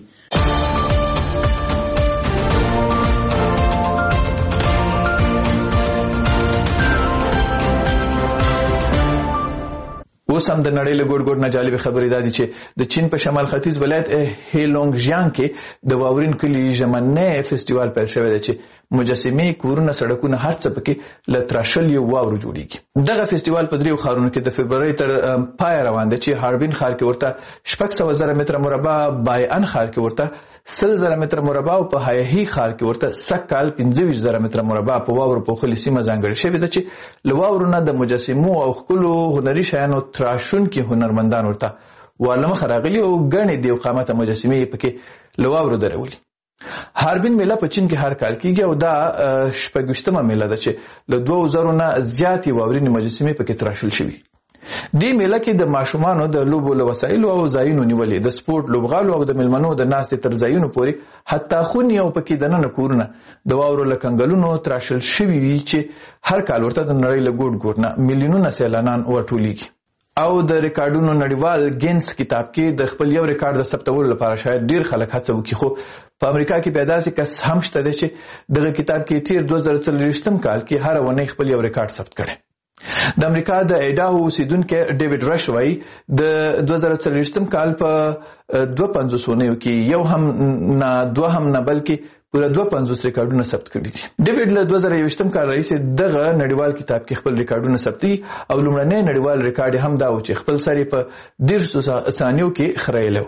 اوس هم د نړۍ له ګوټ ګوټ نه جالب خبرې دا دي چې د چین په شمال ختیځ ولایت هیلونګژیانګ کې د واورین کلي ژمنی فستیوال پیل شوی دی چې مجسمې، کورونه، سړکونه، هر څه پکې له تراشلیو واورو جوړیږي. دغه فستیوال په دریو ښارونو کې د فبرورۍ تر پای روان دی چې هاربین ښار کې ورته شپږ سوه زره متره مربع، بایان ښار کې ورته سل زره متره مربع او په هایهی ښار کې ورته سږ کال پنځه ویشت زره متره مربع په واورو پوښلې سیمه ځانګړې شوې ده چې له واورو نه د مجسمو او ښکلو هنري شیانو تراشونکي هنرمندان ورته والمخ راغلي او ګڼې د یو قامته مجسمې یې پکې له واورو درولي. هاربین میله په چین کې هر کال کیږي او دا شپږویشتمه میله ده چې له دوه زرو نه زیاتې واورینې مجسمې پکې تراشل شوي. دې میله کې د ماشومانو د لوبو له وسایلو او ځایونو نیولې، د سپورټ لوبغالو او د میلمنو د ناستې تر ځایونو پورې حتی خونې او پکې دننه کورونه د واورو له کنګلونو تراشل شوي وي چې هر کال ورته د نړۍ له ګوټ ګوټ نه میلیونونه سیلانان ورټولېږي. او د ریکارډونو نړیوال ګینس کتاب کې د خپل یو ریکارډ د ثبتولو لپاره شاید ډیر خلک هڅه وکړي، خو په امریکا کې پیدا سي کس هم شته دی چې دغه کتاب کې تیر دوه زره څلوېښتم کال کې هر ونې خپل یو ریکارډ ثبت کړي. د امریکا د ایډاهو اوسیدونکي ډیوډ رش وایي د دوه زره څلوېښتم کال په دوه پنځوس ونیو کې یو هم نه دوه هم نه بلکې پوره دوه پنځوس ریکارډونه ثبت کړي دي. ډیوډ له دوه زره یوویشتم کال راهیسې دغه نړیوال کتاب کې خپل ریکارډونه ثبتي او لومړنی نړیوال ریکارډ هم دا و چې خپل سر یې په دېرشو ثانیو کې خریلی و.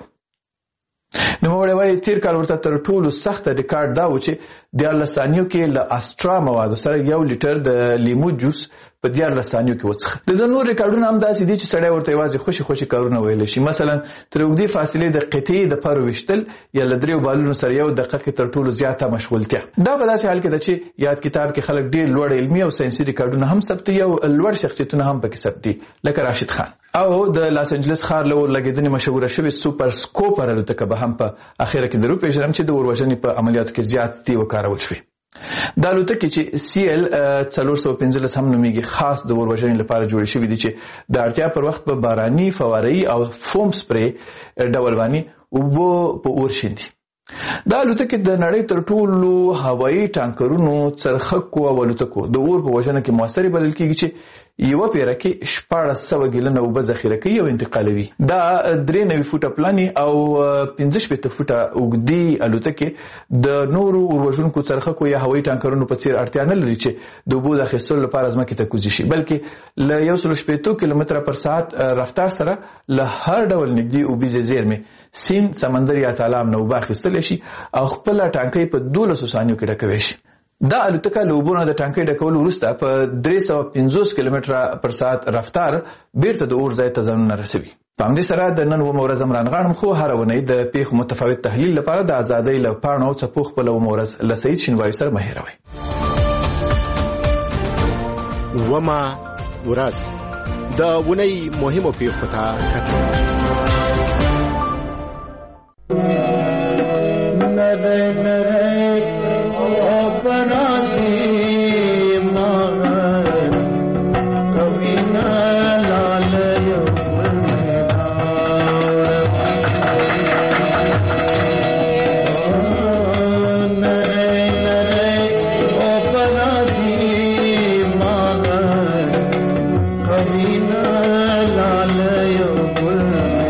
نوموړی وایي تیر کال ورته تر ټولو سخته ریکارډ دا و چې دیارلس ثانیو کې له اسټرا موادو سره یو لیټر د لیمو جوس په دیارلس ثانیو کې وڅښه. د ده نور ریکارډونه هم داسې دي چې سړی ورته یوازې خوشي خوشي کارونه ویلی شي، مثلا تر اوږدې فاصلې د قطعې د پرو ویشتل یا له دریو بالونو سره یو دقیقه کې تر ټولو زیاته مشغولتیا. دا په داسې حال کې ده چې یاد کتاب کې خلک ډېر لوړ علمي او ساینسي ریکارډونه هم ثبتي او لوړ شخصیتونه هم پکې ثبتي، لکه راشد خان. او د لاس انجلس ښار له اورلګېدنې مشهوره شوې سوپر سکوپر الوتکه به هم په اخره کې در وپېژنم چې د اوروژنې په عملیاتو کې زیاتې وکارول شوې. دا الوتکې چې سی ال څلور سوه پنځلس هم نومیږي خاص د اوروژنې لپاره جوړې شوې دي چې د اړتیا پر وخت په باراني، فواره‌يي او فوم سپری ډول باندې اوبه په اور شیندي. دا الوتکې د نړۍ تر ټولو هوایي ټانکرونو څرخکو او الوتکو د اور په وژنه کې موثرې بلل کېږي چې یوه پیره کې شپاړس سوه ګیلنه اوبه ذخیره کوي او انتقالوي. دا درې نوي فوټه پلنې او پنځه شپېته فوټه اوږدې الوتکې د نورو اوروژونکو څرخکو یا هوایي ټانکرونو په څېر اړتیا نه لري چې د اوبو د اخیستلو لپاره ځمکې ته کوزې شي، بلکې له یو سلو شپېتو کیلومتره پر ساعت رفتار سره له هر ډول نږدې اوبیزې زیرمې، سیند، سمندر یا تالاب نه اوبه اخیستلی شي او خپله ټانکۍ په دولسو ثانیو کې ډکوی شي. دا الوتکه له اوبو نه د ټانکۍ ډکولو وروسته په درې سوه پنځوس کیلومتره پر ساعت رفتار بیرته د اور ځای ته ځانونه رسوي. په همدې سره د نن اومه ورځ هم رانغاړم، خو هره اونۍ د پیښو متفاوت تحلیل لپاره د ازادۍ له پاڼو او څپو خپله اومه ورځ له سعید شینواري سره مه هېروئ. اومه ورځ د اونۍ مهمو پیښو ته کتل. Laal yo gul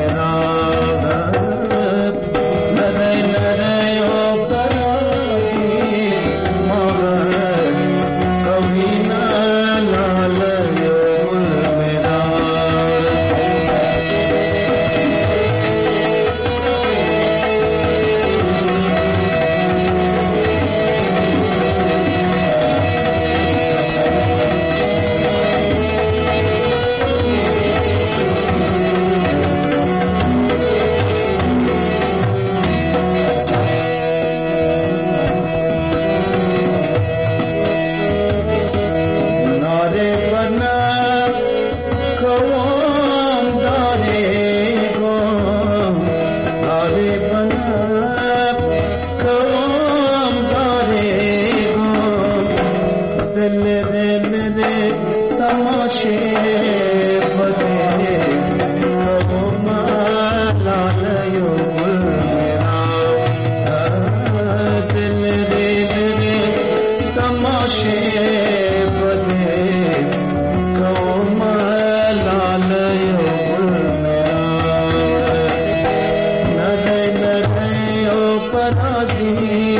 Nade nade o parazi